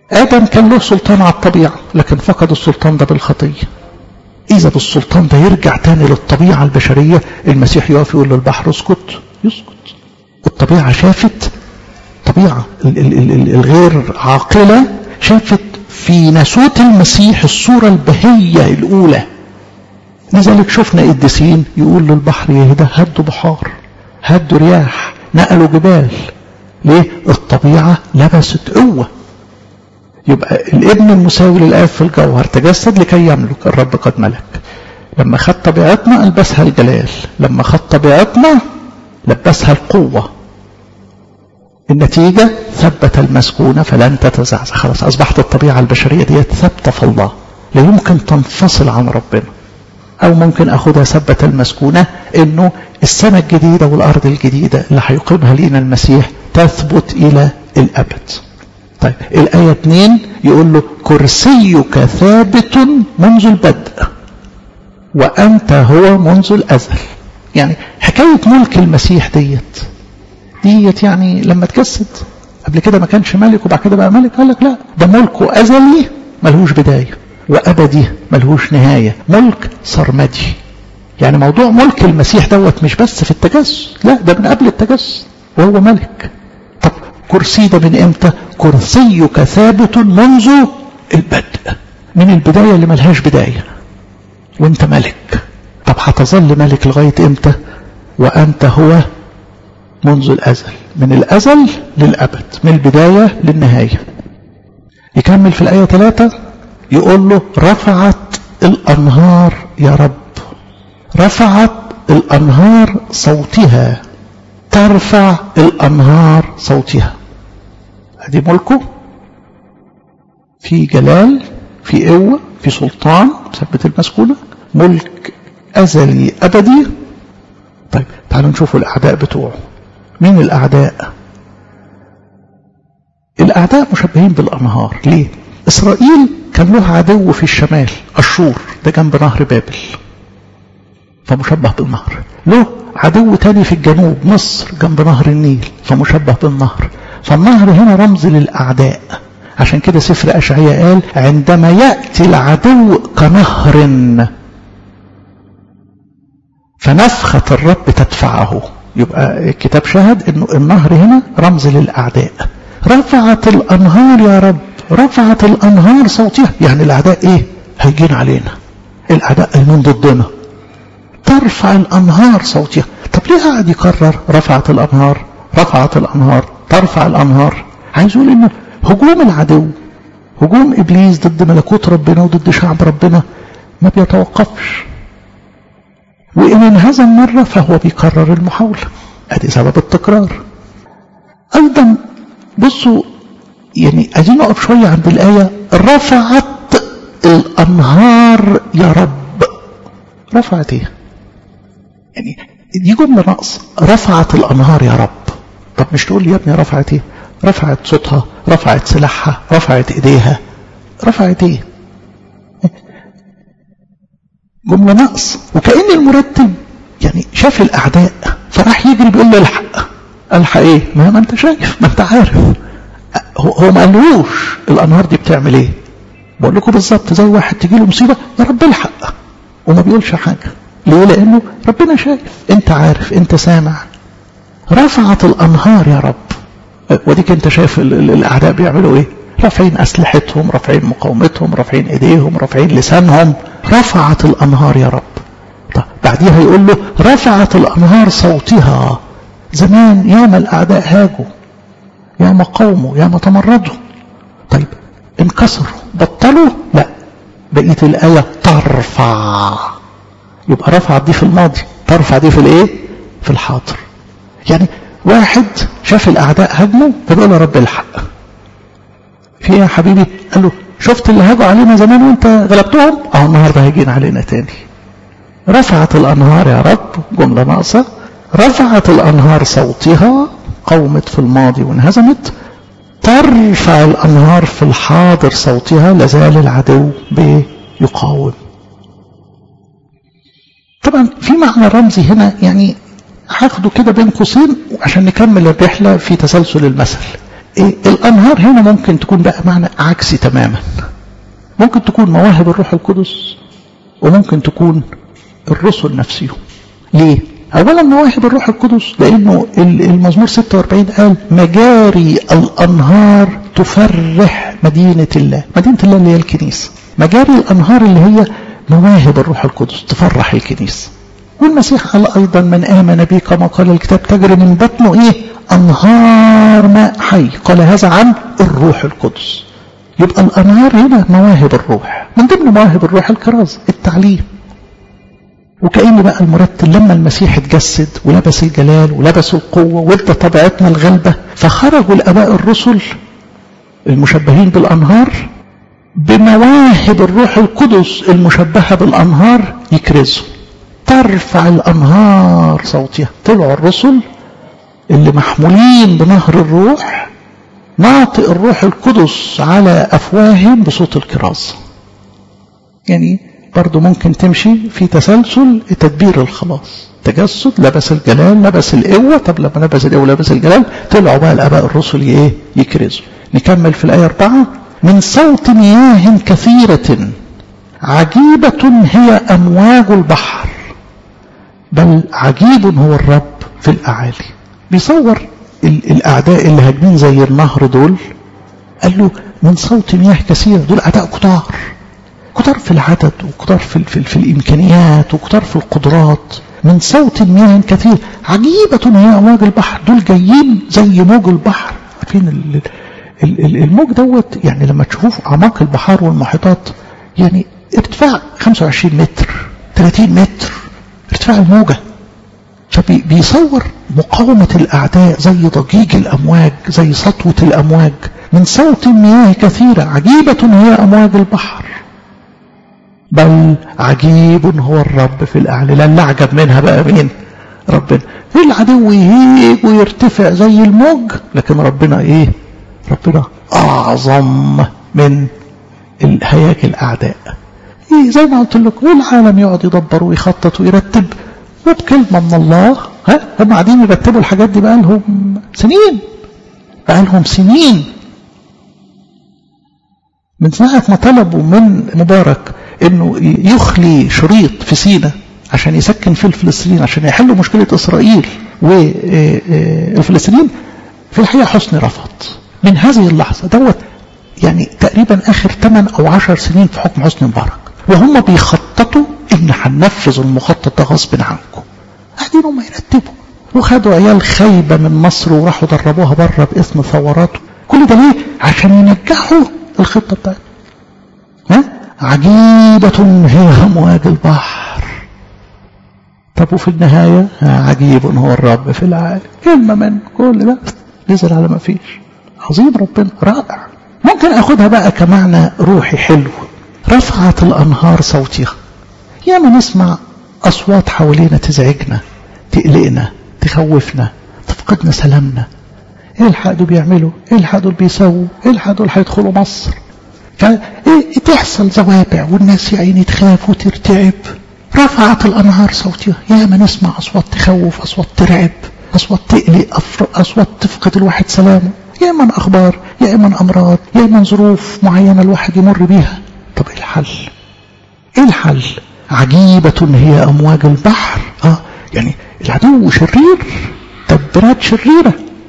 آدم كان له سلطان على الطبيعة لكن فقد السلطان ده بالخطية. إذا بالسلطان ده يرجع تاني للطبيعة البشرية، المسيح يقف يقول للبحر اسكت، يسكت. الطبيعة شافت، طبيعة الغير عاقلة شافت في ناسوت المسيح الصورة البهية الأولى. لذلك شفنا قديسين يقول للبحر يهدى، هدوا بحار، هدوا رياح، نقلوا جبال. ليه؟ الطبيعة لبست قوة. يبقى الابن المساوي للآب في الجوهر تجسد لكي يملك، الرب قد ملك. لما خد طبيعتنا ألبسها الجلال، لما خد طبيعتنا لبسها القوة. النتيجة ثبت المسكونة فلن تتزعزع. خلاص أصبحت الطبيعة البشرية دي ثابتة في الله، لا يمكن تنفصل عن ربنا. أو ممكن أخذها ثبت المسكونة، إنه السنة الجديدة والأرض الجديدة اللي هيقيمها لينا المسيح تثبت إلى الأبد. طيب الآية 2 يقول له كرسيك ثابت منذ البدء وأنت هو منذ الأزل. يعني حكاية ملك المسيح ديت يعني لما تجسد. قبل كده ما كانش ملك وبعد كده بقى ملك، قال لك لا، ده ملكه أزلي ملهوش بداية وأبدي ملهوش نهاية، ملك سرمدي. يعني موضوع ملك المسيح دوت مش بس في التجسد، لا ده من قبل التجسد وهو ملك. طب كرسي ده من امتى؟ كرسيك ثابت منذ البدء، من البداية اللي ملهاش بداية وانت ملك. طب هتظل ملك لغاية امتى؟ وانت هو منذ الازل، من الازل للابد، من البداية للنهاية. يكمل في الآية 3 يقول له رفعت الأنهار يا رب، رفعت الأنهار صوتها، ترفع الأنهار صوتها. هذه ملكه، في جلال، في قوة، في سلطان ثبت المسكونة، ملك أزلي أبدي. طيب تعالوا نشوفوا الأعداء بتوعه. مين الأعداء؟ الأعداء مشبهين بالأنهار. ليه؟ إسرائيل كان له عدو في الشمال، أشور، ده جنب نهر بابل فمشبه بالنهر. له عدو تاني في الجنوب، مصر جنب نهر النيل فمشبه بالنهر. فالنهر هنا رمز للأعداء. عشان كده سفر أشعياء قال عندما يأتي العدو كنهر فنفخة الرب تدفعه. يبقى الكتاب شهد انه النهر هنا رمز للأعداء. رفعت الأنهار يا رب، رفعت الأنهار صوتها. يعني الأعداء ايه؟ هيجين علينا، الأعداء قايمين ضدنا. ترفع الأنهار صوتها. طب ليه قاعد يكرر رفعت الأنهار، رفعت الأنهار، ترفع الأنهار؟ عايز يقول انه هجوم العدو، هجوم إبليس ضد ملكوت ربنا وضد شعب ربنا ما بيتوقفش، وإن انهزم مرة فهو بيكرر المحاولة. ادي سبب التكرار. أيضا بصوا، يعني عايزين نقف شوية عند الآية رفعت الأنهار يا رب. رفعت ايه؟ يعني دي جملة ناقصة، رفعت الأنهار يا رب. طب مش تقول لي يا ابني رفعت ايه؟ رفعت صوتها، رفعت سلاحها، رفعت ايديها، رفعت ايه؟ جملة ناقص. وكأن المرتب يعني شاف الأعداء فراح يجري بيقول له الحق. الحق ايه؟ ما انت شايف، ما انت عارف. هو ما قالوش الأنهار دي بتعمل ايه. بقول لكم بالظبط زي واحد تجي له مصيبة يا رب الحق وما بيقولش حاجة. ليه؟ لأنه ربنا شايف، انت عارف، انت سامع. رفعت الأنهار يا رب. وديك انت شايف الأعداء بيعملوا ايه؟ رافعين أسلحتهم، رافعين مقاومتهم، رافعين ايديهم، رافعين لسانهم. رفعت الأنهار يا رب. طب بعديها يقول له رفعت الأنهار صوتها. زمان ياما الأعداء هاجوا، ياما قوموا، ياما تمردوا. طيب انكسروا، بطلوا؟ لا، بقيت الآية ترفع. يبقى رفعت دي في الماضي، ترفع دي في الايه؟ في الحاضر. يعني واحد شاف الأعداء هجموا فبيقول يا رب الحق. في ايه يا حبيبي؟ قال له شفت اللي هاجوا علينا زمان وانت غلبتهم؟ النهارده هيجين علينا تاني. رفعت الأنهار يا رب، جملة ناقصة. رفعت الأنهار صوتها، قومت في الماضي وانهزمت. ترفع الأنهار في الحاضر صوتها، لازال العدو بيقاوم. طبعا في معنى رمزي هنا، يعني هاخده كده بين قوسين عشان نكمل الرحلة في تسلسل المثل. الأنهار هنا ممكن تكون بقى معنى عكسي تماما. ممكن تكون مواهب الروح القدس وممكن تكون الرسل نفسهم. ليه؟ أولا مواهب الروح القدس لأنه المزمور 46 قال مجاري الأنهار تفرح مدينة الله. مدينة الله اللي هي الكنيسة. مجاري الأنهار اللي هي مواهب الروح القدس تفرح الكنيسة. والمسيح قال أيضا من آمن بي كما قال الكتاب تجري من بطنه أنهار ماء حي. قال هذا عن الروح القدس. يبقى الأنهار هنا مواهب الروح. من ضمن مواهب الروح الكرازة التعليم. وكأن بقى المرتل لما المسيح اتجسد ولبس الجلال ولبس القوة وادى طبيعتنا الغلبة فخرجوا الآباء الرسل المشبهين بالأنهار بمواهب الروح القدس المشبهة بالأنهار يكرزوا. ترفع الأنهار صوتها. طلعوا الرسل اللي محمولين بنهر الروح ناطق الروح القدس على أفواههم بصوت الكراز. يعني برضو ممكن تمشي في تسلسل تدبير الخلاص. تجسد لبس الجلال لبس القوة. طب لما لبس القوة لبس الجلال طلعوا بقى الآباء الرسل يكرزوا. نكمل في الآية 4 من صوت مياه كثيرة عجيبة هي أمواج البحر بل عجيب هو الرب في الأعالي. بيصور الأعداء اللي هاجمين زي النهر دول. قال له من صوت مياه كثيرة. دول أعداء كتار في العدد وكتار في الإمكانيات وكتار في القدرات. من صوت مياه كثير عجيبة هي أمواج البحر. دول جايين زي موج البحر. عارفين الموج دوت يعني لما تشوفوا أعماق البحار والمحيطات يعني ارتفاع 25 متر 30 متر ارتفاع الموجة. فبيصور مقاومة الأعداء زي ضجيج الأمواج زي سطوة الأمواج. من صوت مياه كثيرة عجيبة هي أمواج البحر بل عجيب هو الرب في الأعلى. لا اللي أعجب منها بقى مين؟ ربنا. العدو يهيج ويرتفع زي الموج لكن ربنا ربنا أعظم من الهياج الأعداء. زي ما قلت لكم العالم يقعد يدبر ويخطط ويرتب وبكلمة من الله. هم قاعدين يرتبوا الحاجات دي بقى لهم سنين من ساعة ما طلبوا من مبارك انه يخلي شريط في سيناء عشان يسكن فيه الفلسطينيين عشان يحلوا مشكلة اسرائيل والفلسطينيين. في الحقيقة حسني رفض. من هذه اللحظة دوت يعني تقريبا اخر 8 أو 10 سنين في حكم حسني مبارك وهم بيخططوا ان هننفذ المخطط ده غصب عنكم. قاعدين هم يرتبوا وخدوا عيال خايبة من مصر وراحوا دربوها بره باسم ثورات. كل ده ليه؟ عشان ينجحوا الخطة بتاعتهم. عجيبة هي أمواج البحر. طب وفي النهاية عجيب هو الرب في العالي. كلمة من كل ده نزل على ما فيش. عظيم ربنا رائع. ممكن أخدها بقى كمعنى روحي حلو. رفعت الأنهار صوتها. ياما نسمع أصوات حوالينا تزعجنا تقلقنا تخوفنا تفقدنا سلامنا. الحق دول بيعملوا الحق دول بيسووا الحق دول هيدخلوا مصر. تحصل زوابع والناس يا عيني تخاف وترتعب. رفعت الأنهار صوتها. ياما نسمع أصوات تخوف أصوات ترعب أصوات تقلق أصوات تفقد الواحد سلامه. يا إما أخبار يا إما أمراض يا إما ظروف معينة الواحد يمر بيها. طب إيه الحل؟ عجيبة هي أمواج البحر. يعني العدو شرير تدبيرات شريرة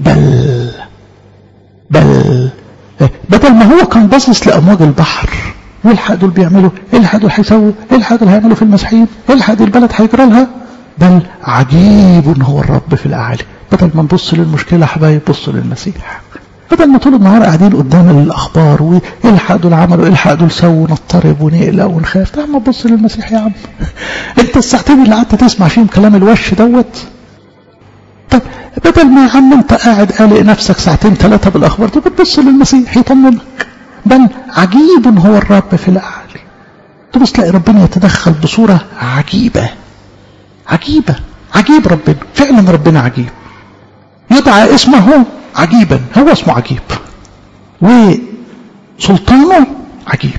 بل بدل ما هو كان باصص لأمواج البحر والحق دول بيعملوا الحق دول هيسووا الحق دول هيعملوا في المسيحيين الحق دول البلد هيجرى لها. بل عجيب هو الرب في الأعالي. بدل ما نبص للمشكلة حبايب بصوا للمسيح. بدل ما طول النهار قاعدين قدام الأخبار والحق دول عملوا الحق دول سووا نضطرب ونقلق ونخاف. تعال ما تبص للمسيح يا عم. انت الساعتين اللي قعدت تسمع فيهم كلام الوش دوت. طب بدل ما يا عم انت قاعد قالق نفسك ساعتين 3 بالأخبار دي بتبص للمسيح يطمنك. بل عجيب هو الرب في الأعالي. تبص تلاقي ربنا يتدخل بصورة عجيبة. عجيب ربنا فعلا. ربنا عجيب. يدعى اسمه عجيبا. هو اسمه عجيب وسلطانه عجيب.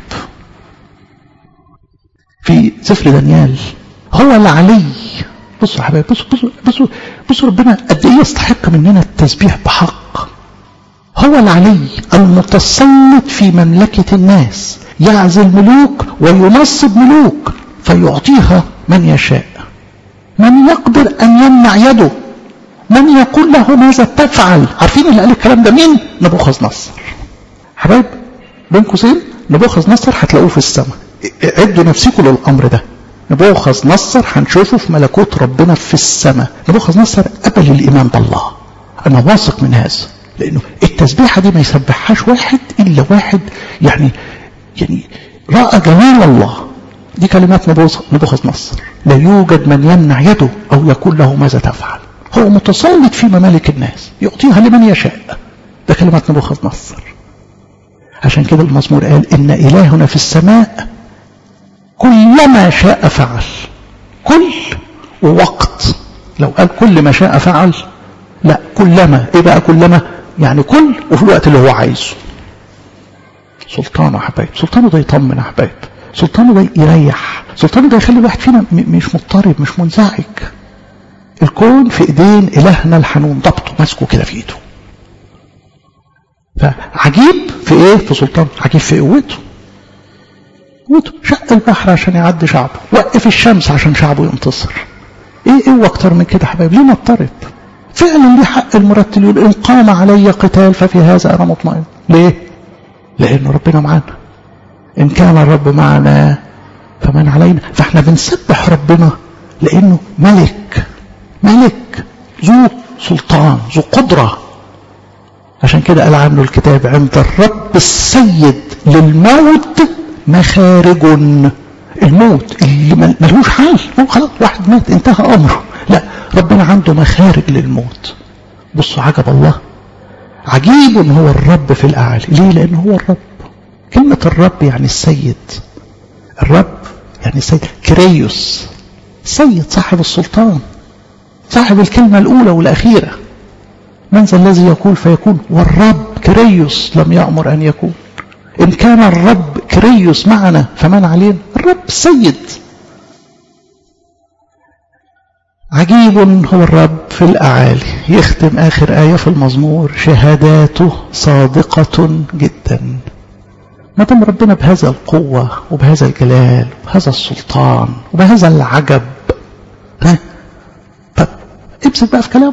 في سفر دانيال هو العلي. بصوا يا حبايبي بصوا ربنا قد ايه يستحق مننا التسبيح بحق. هو العلي المتسلط في مملكة الناس، يعزل ملوك وينصب ملوك فيعطيها من يشاء. من يقدر أن يمنع يده؟ من يقول له ماذا تفعل؟ عارفين اللي قال الكلام ده مين؟ نبوخذ نصر. حبايب بين قوسين، نبوخذ نصر هتلاقوه في السماء. عدوا نفسكم للأمر ده. نبوخذ نصر هنشوفه في ملكوت ربنا في السماء. نبوخذ نصر قبل الإيمان بالله، أنا واثق من هذا، لأنه التسبيحة دي ما يسبحهاش واحد إلا واحد يعني رأى جمال الله. دي كلمات نبوخذ نصر. لا يوجد من يمنع يده أو يقول له ماذا تفعل. هو متسلط في ممالك الناس، يعطيها لمن يشاء. ده كلمات نبوخذ نصر. عشان كده المزمور قال إن إلهنا في السماء كلما شاء فعل. كل وقت. لو قال كل ما شاء فعل، لا، كلما. ايه بقى كلما؟ يعني كل وفي الوقت اللي هو عايزه. سلطانه يا حبايب، سلطانه ده يطمن يا حبايب، سلطانه ده يريح، سلطانه ده يخلي الواحد فينا مش مضطرب، مش منزعج. الكون في ايدين الهنا الحنون، ضبطه ماسكه كده في ايده. فعجيب في ايه؟ في سلطانه. عجيب في قوته. شق البحر عشان يعدي شعبه، وقف الشمس عشان شعبه ينتصر. ايه قوه اكتر من كده حبايب؟ ليه نضطرب؟ فعلا ليه حق المرتل يقول ان قام علي قتال ففي هذا انا مطمئن. ليه؟ لان ربنا معانا. ان كان الرب معنا فمن علينا. فاحنا بنسبح ربنا لانه ملك ذو سلطان ذو قدره. عشان كده قال عنه الكتاب عند الرب السيد للموت مخارج. الموت اللي ملوش حل، هو خلاص واحد مات انتهى امره. لا، ربنا عنده مخارج للموت. بصوا عجب الله، عجيب هو الرب في الاعالي. ليه؟ لانه هو الرب. كلمة الرب يعني السيد. الرب يعني السيد. كريوس، سيد، صاحب السلطان، صاحب الكلمة الاولى والاخيرة. من ذا الذي يقول فيكون؟ والرب كريوس لم يأمر ان يكون. إن كان الرب كريوس معنا فمن علينا؟ الرب السيد. عجيب هو الرب في الأعالي. يختم آخر آية في المزمور شهاداته صادقة جدا. ما دام ربنا بهذا القوة وبهذا الجلال وبهذا السلطان وبهذا العجب، طب امسك بقى في كلامه،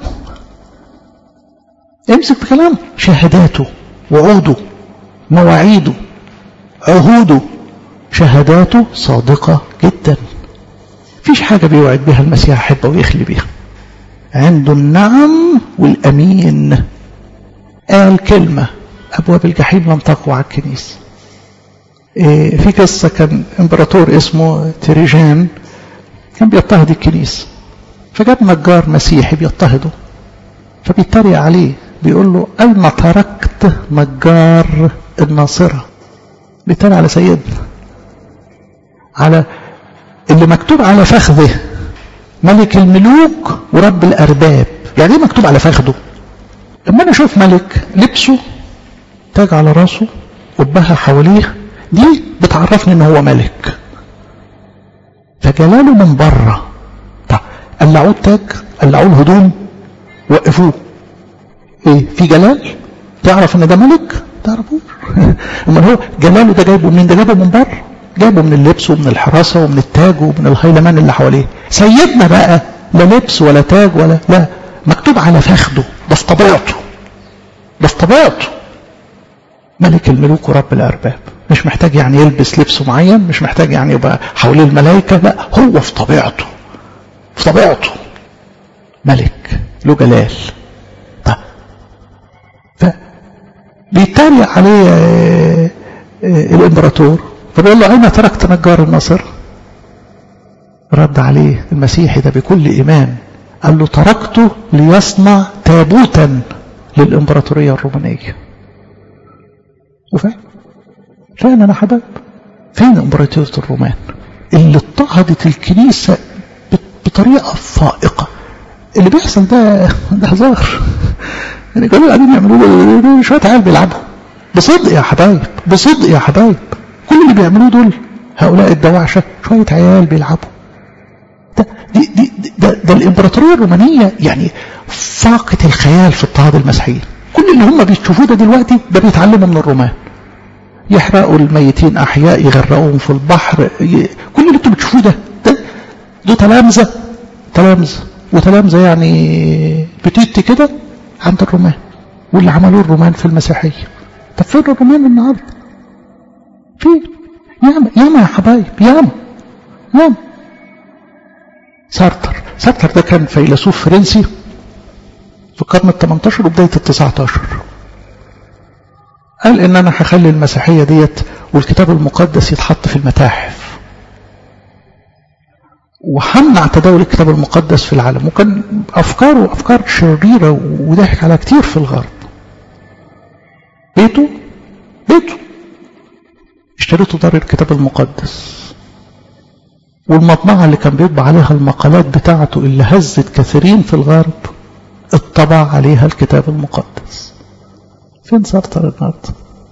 امسك في كلامه. شهاداته، وعوده، مواعيده، عهوده، شهاداته صادقة جدا. فيش حاجة بيوعد بها المسيح أحبه ويخلي بها. عنده النعم والأمين. قال كلمة أبواب الجحيم لم تقوى على الكنيسة. في قصة كان إمبراطور اسمه تريجان كان بيضطهد الكنيسة، فجاب نجار مسيحي بيضطهده، فبيتريق عليه بيقول له أين تركت نجار الناصرة؟ بيتريق على سيدنا، على اللي مكتوب على فخذه ملك الملوك ورب الأرباب. يعني ايه مكتوب على فخذه؟ لما انا اشوف ملك لبسه تاج على راسه قبها حواليه، دي بتعرفني ان هو ملك. فجلاله من بره. طب قلعوه التاج، قلعوه الهدوم، وقفوه، ايه في جلال؟ تعرف ان ده ملك؟ تعرفوش. امال هو جلاله ده جايبه منين؟ ده جايبه من بره، جايبه من اللبس ومن الحراسه ومن التاج ومن الهيلمان اللي حواليه. سيدنا بقى لا لبس ولا تاج ولا لا، مكتوب على فخده، ده في طبيعته، ده في طبيعته ملك الملوك ورب الارباب. مش محتاج يعني يلبس لبس معين، مش محتاج يعني يبقى حواليه الملائكه، لا، هو في طبيعته، في طبيعته ملك له جلال. طب فبيتريق عليه الامبراطور، فبيقول له أين تركت نجار الناصر؟ رد عليه المسيحي ده بكل إيمان، قال له تركته ليصنع تابوتا للإمبراطورية الرومانية. وفعلا فعلا أنا حباب، فين إمبراطورية الرومان اللي اضطهدت الكنيسة بطريقة فائقة؟ اللي بيحصل ده هزار. يعني كانوا قاعدين يعملوا شوية عيال بيلعبوا. بصدق يا حبايب، بصدق يا حبايب، كل اللي بيعملوه دول هؤلاء الدواعشة شوية عيال بيلعبوا. ده الإمبراطورية الرومانية يعني فاقت الخيال في اضطهاد المسيحيين. كل اللي هم بيشوفوه ده دلوقتي ده بيتعلموا من الرومان. يحرقوا الميتين احياء، يغرقوهم في البحر، كل اللي انتوا بتشوفوه ده تلامذة يعني بتيجي كده عند الرومان، واللي عملوه الرومان في المسيحية. طب فين الرومان النهارده؟ فين؟ ياما يا حبايب، ياما. سارتر ده كان فيلسوف فرنسي في القرن ال18 وبداية ال19. قال ان انا هخلي المسيحية ديت والكتاب المقدس يتحط في المتاحف، وحمنع تداول الكتاب المقدس في العالم. وكان افكاره افكار شريرة وضحك على كتير في الغرب. بيته اشتريته دار الكتاب المقدس، والمطبعة اللي كان بيطبع عليها المقالات بتاعته اللي هزت كثيرين في الغرب اتطبع عليها الكتاب المقدس. فين سارتر النهارده؟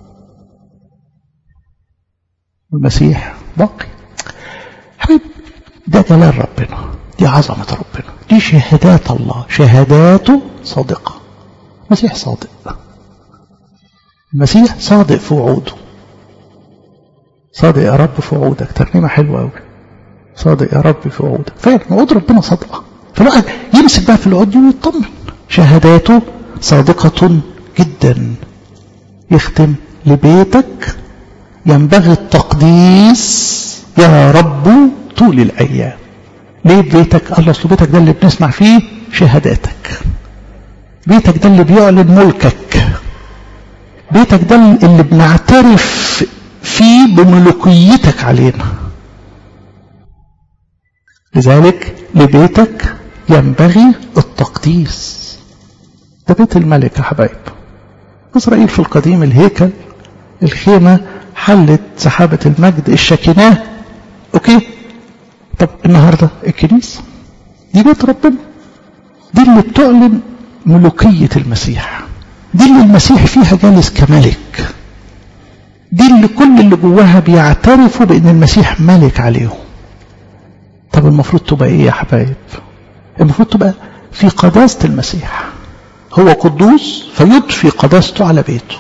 المسيح باقي. حبيب، ده جلال ربنا، دي عظمة ربنا، دي شهادات الله، شهاداته صادقة. المسيح صادق، المسيح صادق في وعوده. صادق يا رب في وعودك، ترنيمة حلوة قوي. صادق يا رب في وعودك. فعلا وعود ربنا صادقة، فالواحد يمسك بقى في الوعود دي ويطمن. شهاداته صادقة جدا. يختم: لبيتك ينبغي التقديس يا رب طول الأيام. ليه بيتك؟ الله أصل بيتك ده اللي بنسمع فيه شهاداتك، بيتك ده اللي بيعلن ملكك، بيتك ده اللي بنعترف فيه بملوكيتك علينا. لذلك لبيتك ينبغي التقديس. ده بيت الملك يا حبايب. إسرائيل في القديم الهيكل، الخيمة، حلة سحابة المجد، الشكيناه. اوكي، طب النهاردة الكنيسة دي بيت ربنا، دي اللي بتعلن ملوكية المسيح، دي اللي المسيح فيها جالس كملك، دي اللي كل اللي جواها بيعترفوا بأن المسيح ملك عليهم. طب المفروض تبقى ايه يا حبايب؟ المفروض تبقى في قداسة المسيح. هو قدوس فيضفي قداسته على بيته.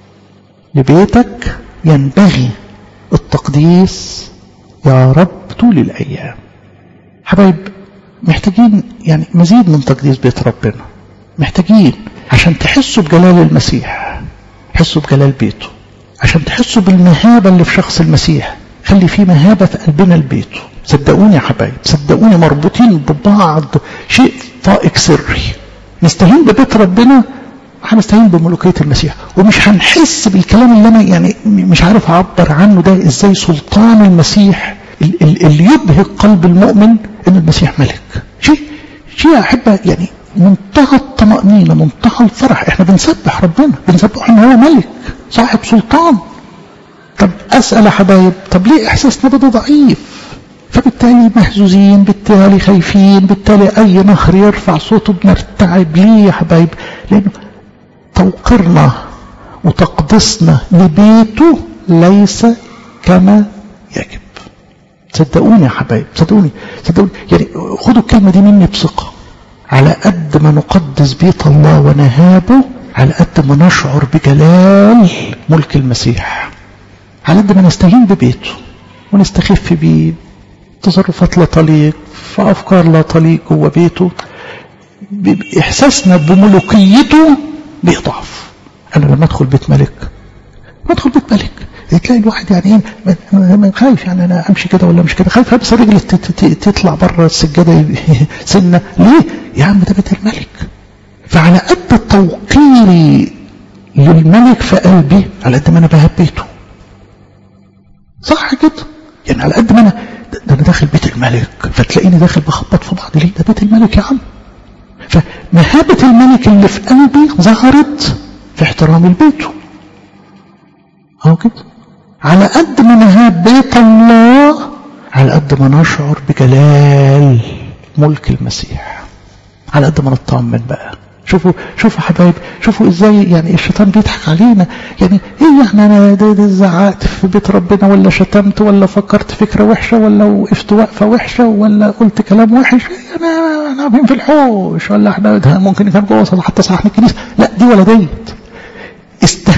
لبيتك ينبغي التقديس يا رب طول الأيام. حبايب، محتاجين يعني مزيد من تقديس بيت ربنا، محتاجين عشان تحسوا بجلال المسيح، تحسوا بجلال بيته، عشان تحسوا بالمهابة اللي في شخص المسيح. خلي فيه مهابة في قلبنا لبيته. صدقوني يا حبايب، صدقوني، مربوطين ببعض شيء فائق سري. نستهين ببيت ربنا، هنستهين بملوكية المسيح، ومش هنحس بالكلام اللي انا يعني مش عارف اعبر عنه ده ازاي. سلطان المسيح اللي يبهج قلب المؤمن ان المسيح ملك، شيء احبه يعني منتهى الطمأنينة، منتهى الفرح. احنا بنسبح ربنا، بنسبح ان هو ملك صاحب سلطان. طب اسأل يا حبايب، طب ليه احساسنا بده ضعيف؟ فبالتالي مهزوزين، بالتالي خايفين، بالتالي اي نهر يرفع صوته بنرتعب. ليه يا حبايب؟ لانه توقيرنا وتقديسنا لبيته ليس كما يجب. صدقوني يا حبايب، صدقوني يعني خدوا الكلمة دي مني بثقة. على قد ما نقدس بيت الله ونهابه، على قد ما نشعر بجلال ملك المسيح، على قد ما نستهين ببيته ونستخف بيه. تصرفات لا تليق، في أفكار لا تليق جوه بيته، إحساسنا بملوكيته بيضعف. أنا لما أدخل بيت ملك، تلاقي الواحد يعني ايه خايف، يعني انا امشي كده ولا مش كده، خايف بس رجلي تطلع بره السجاده سنه. ليه يا عم؟ ده بيت الملك. فعلى قد توقيري للملك في قلبي، على قد ما انا بهب بيته. صح كده؟ يعني على قد ما انا ده انا داخل بيت الملك، فتلاقيني داخل بخبط في بعض. ليه؟ ده بيت الملك يا عم. فمهابه الملك اللي في قلبي ظهرت في احترام البيت. اهو كده. على قد ما نهاب بيت الله، على قد ما نشعر بجلال ملك المسيح، على قد ما نطمن بقى. شوفوا حبايب، شوفوا ازاي يعني الشيطان بيضحك علينا. يعني ايه يعني انا ده زعقت في بيت ربنا، ولا شتمت، ولا فكرت فكرة وحشة، ولا وقفت وقفة وحشة، ولا قلت كلام وحش، انا في الحوش، ولا احنا ممكن كان جوه حتى صحن الكنيسة. لا، دي ولا ديت.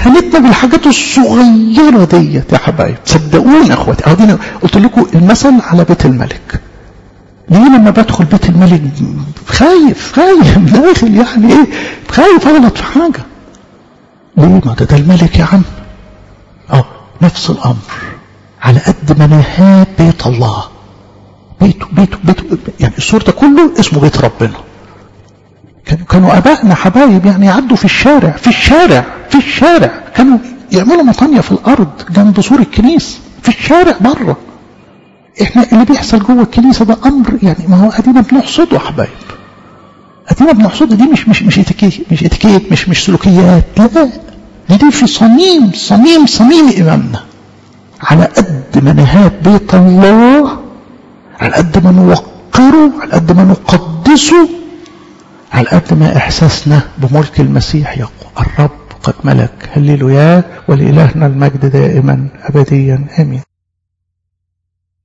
إهانتنا بالحاجات الصغيرة ديت يا حبايب. صدقوني يا أخواتي، أهدينا قلت لكم المثل على بيت الملك. ليه لما بدخل بيت الملك خايف داخل يعني إيه، خايف أغلط في حاجة. ليه؟ ما ده الملك يا عم. نفس الأمر على قد ما نهاب بيت الله، بيته يعني السور ده كله اسمه بيت ربنا. كانوا أبائنا حبايب يعني يعدوا في الشارع كانوا يعملوا مطانية في الأرض جنب سور الكنيسة في الشارع بره. احنا اللي بيحصل جوه الكنيسة ده أمر يعني ما هو أدينا بنحصده يا حبايب، أدينا بنحصده. دي مش اتيكيت مش سلوكيات، لا دي في صميم إمامنا. على قد ما نهاب بيت الله، على قد ما نوقره، على قد ما نقدسه، على قد ما إحساسنا بملك المسيح يقوى. الرب قد ملك. هللويا، ولإلهنا المجد دائما أبديا آمين.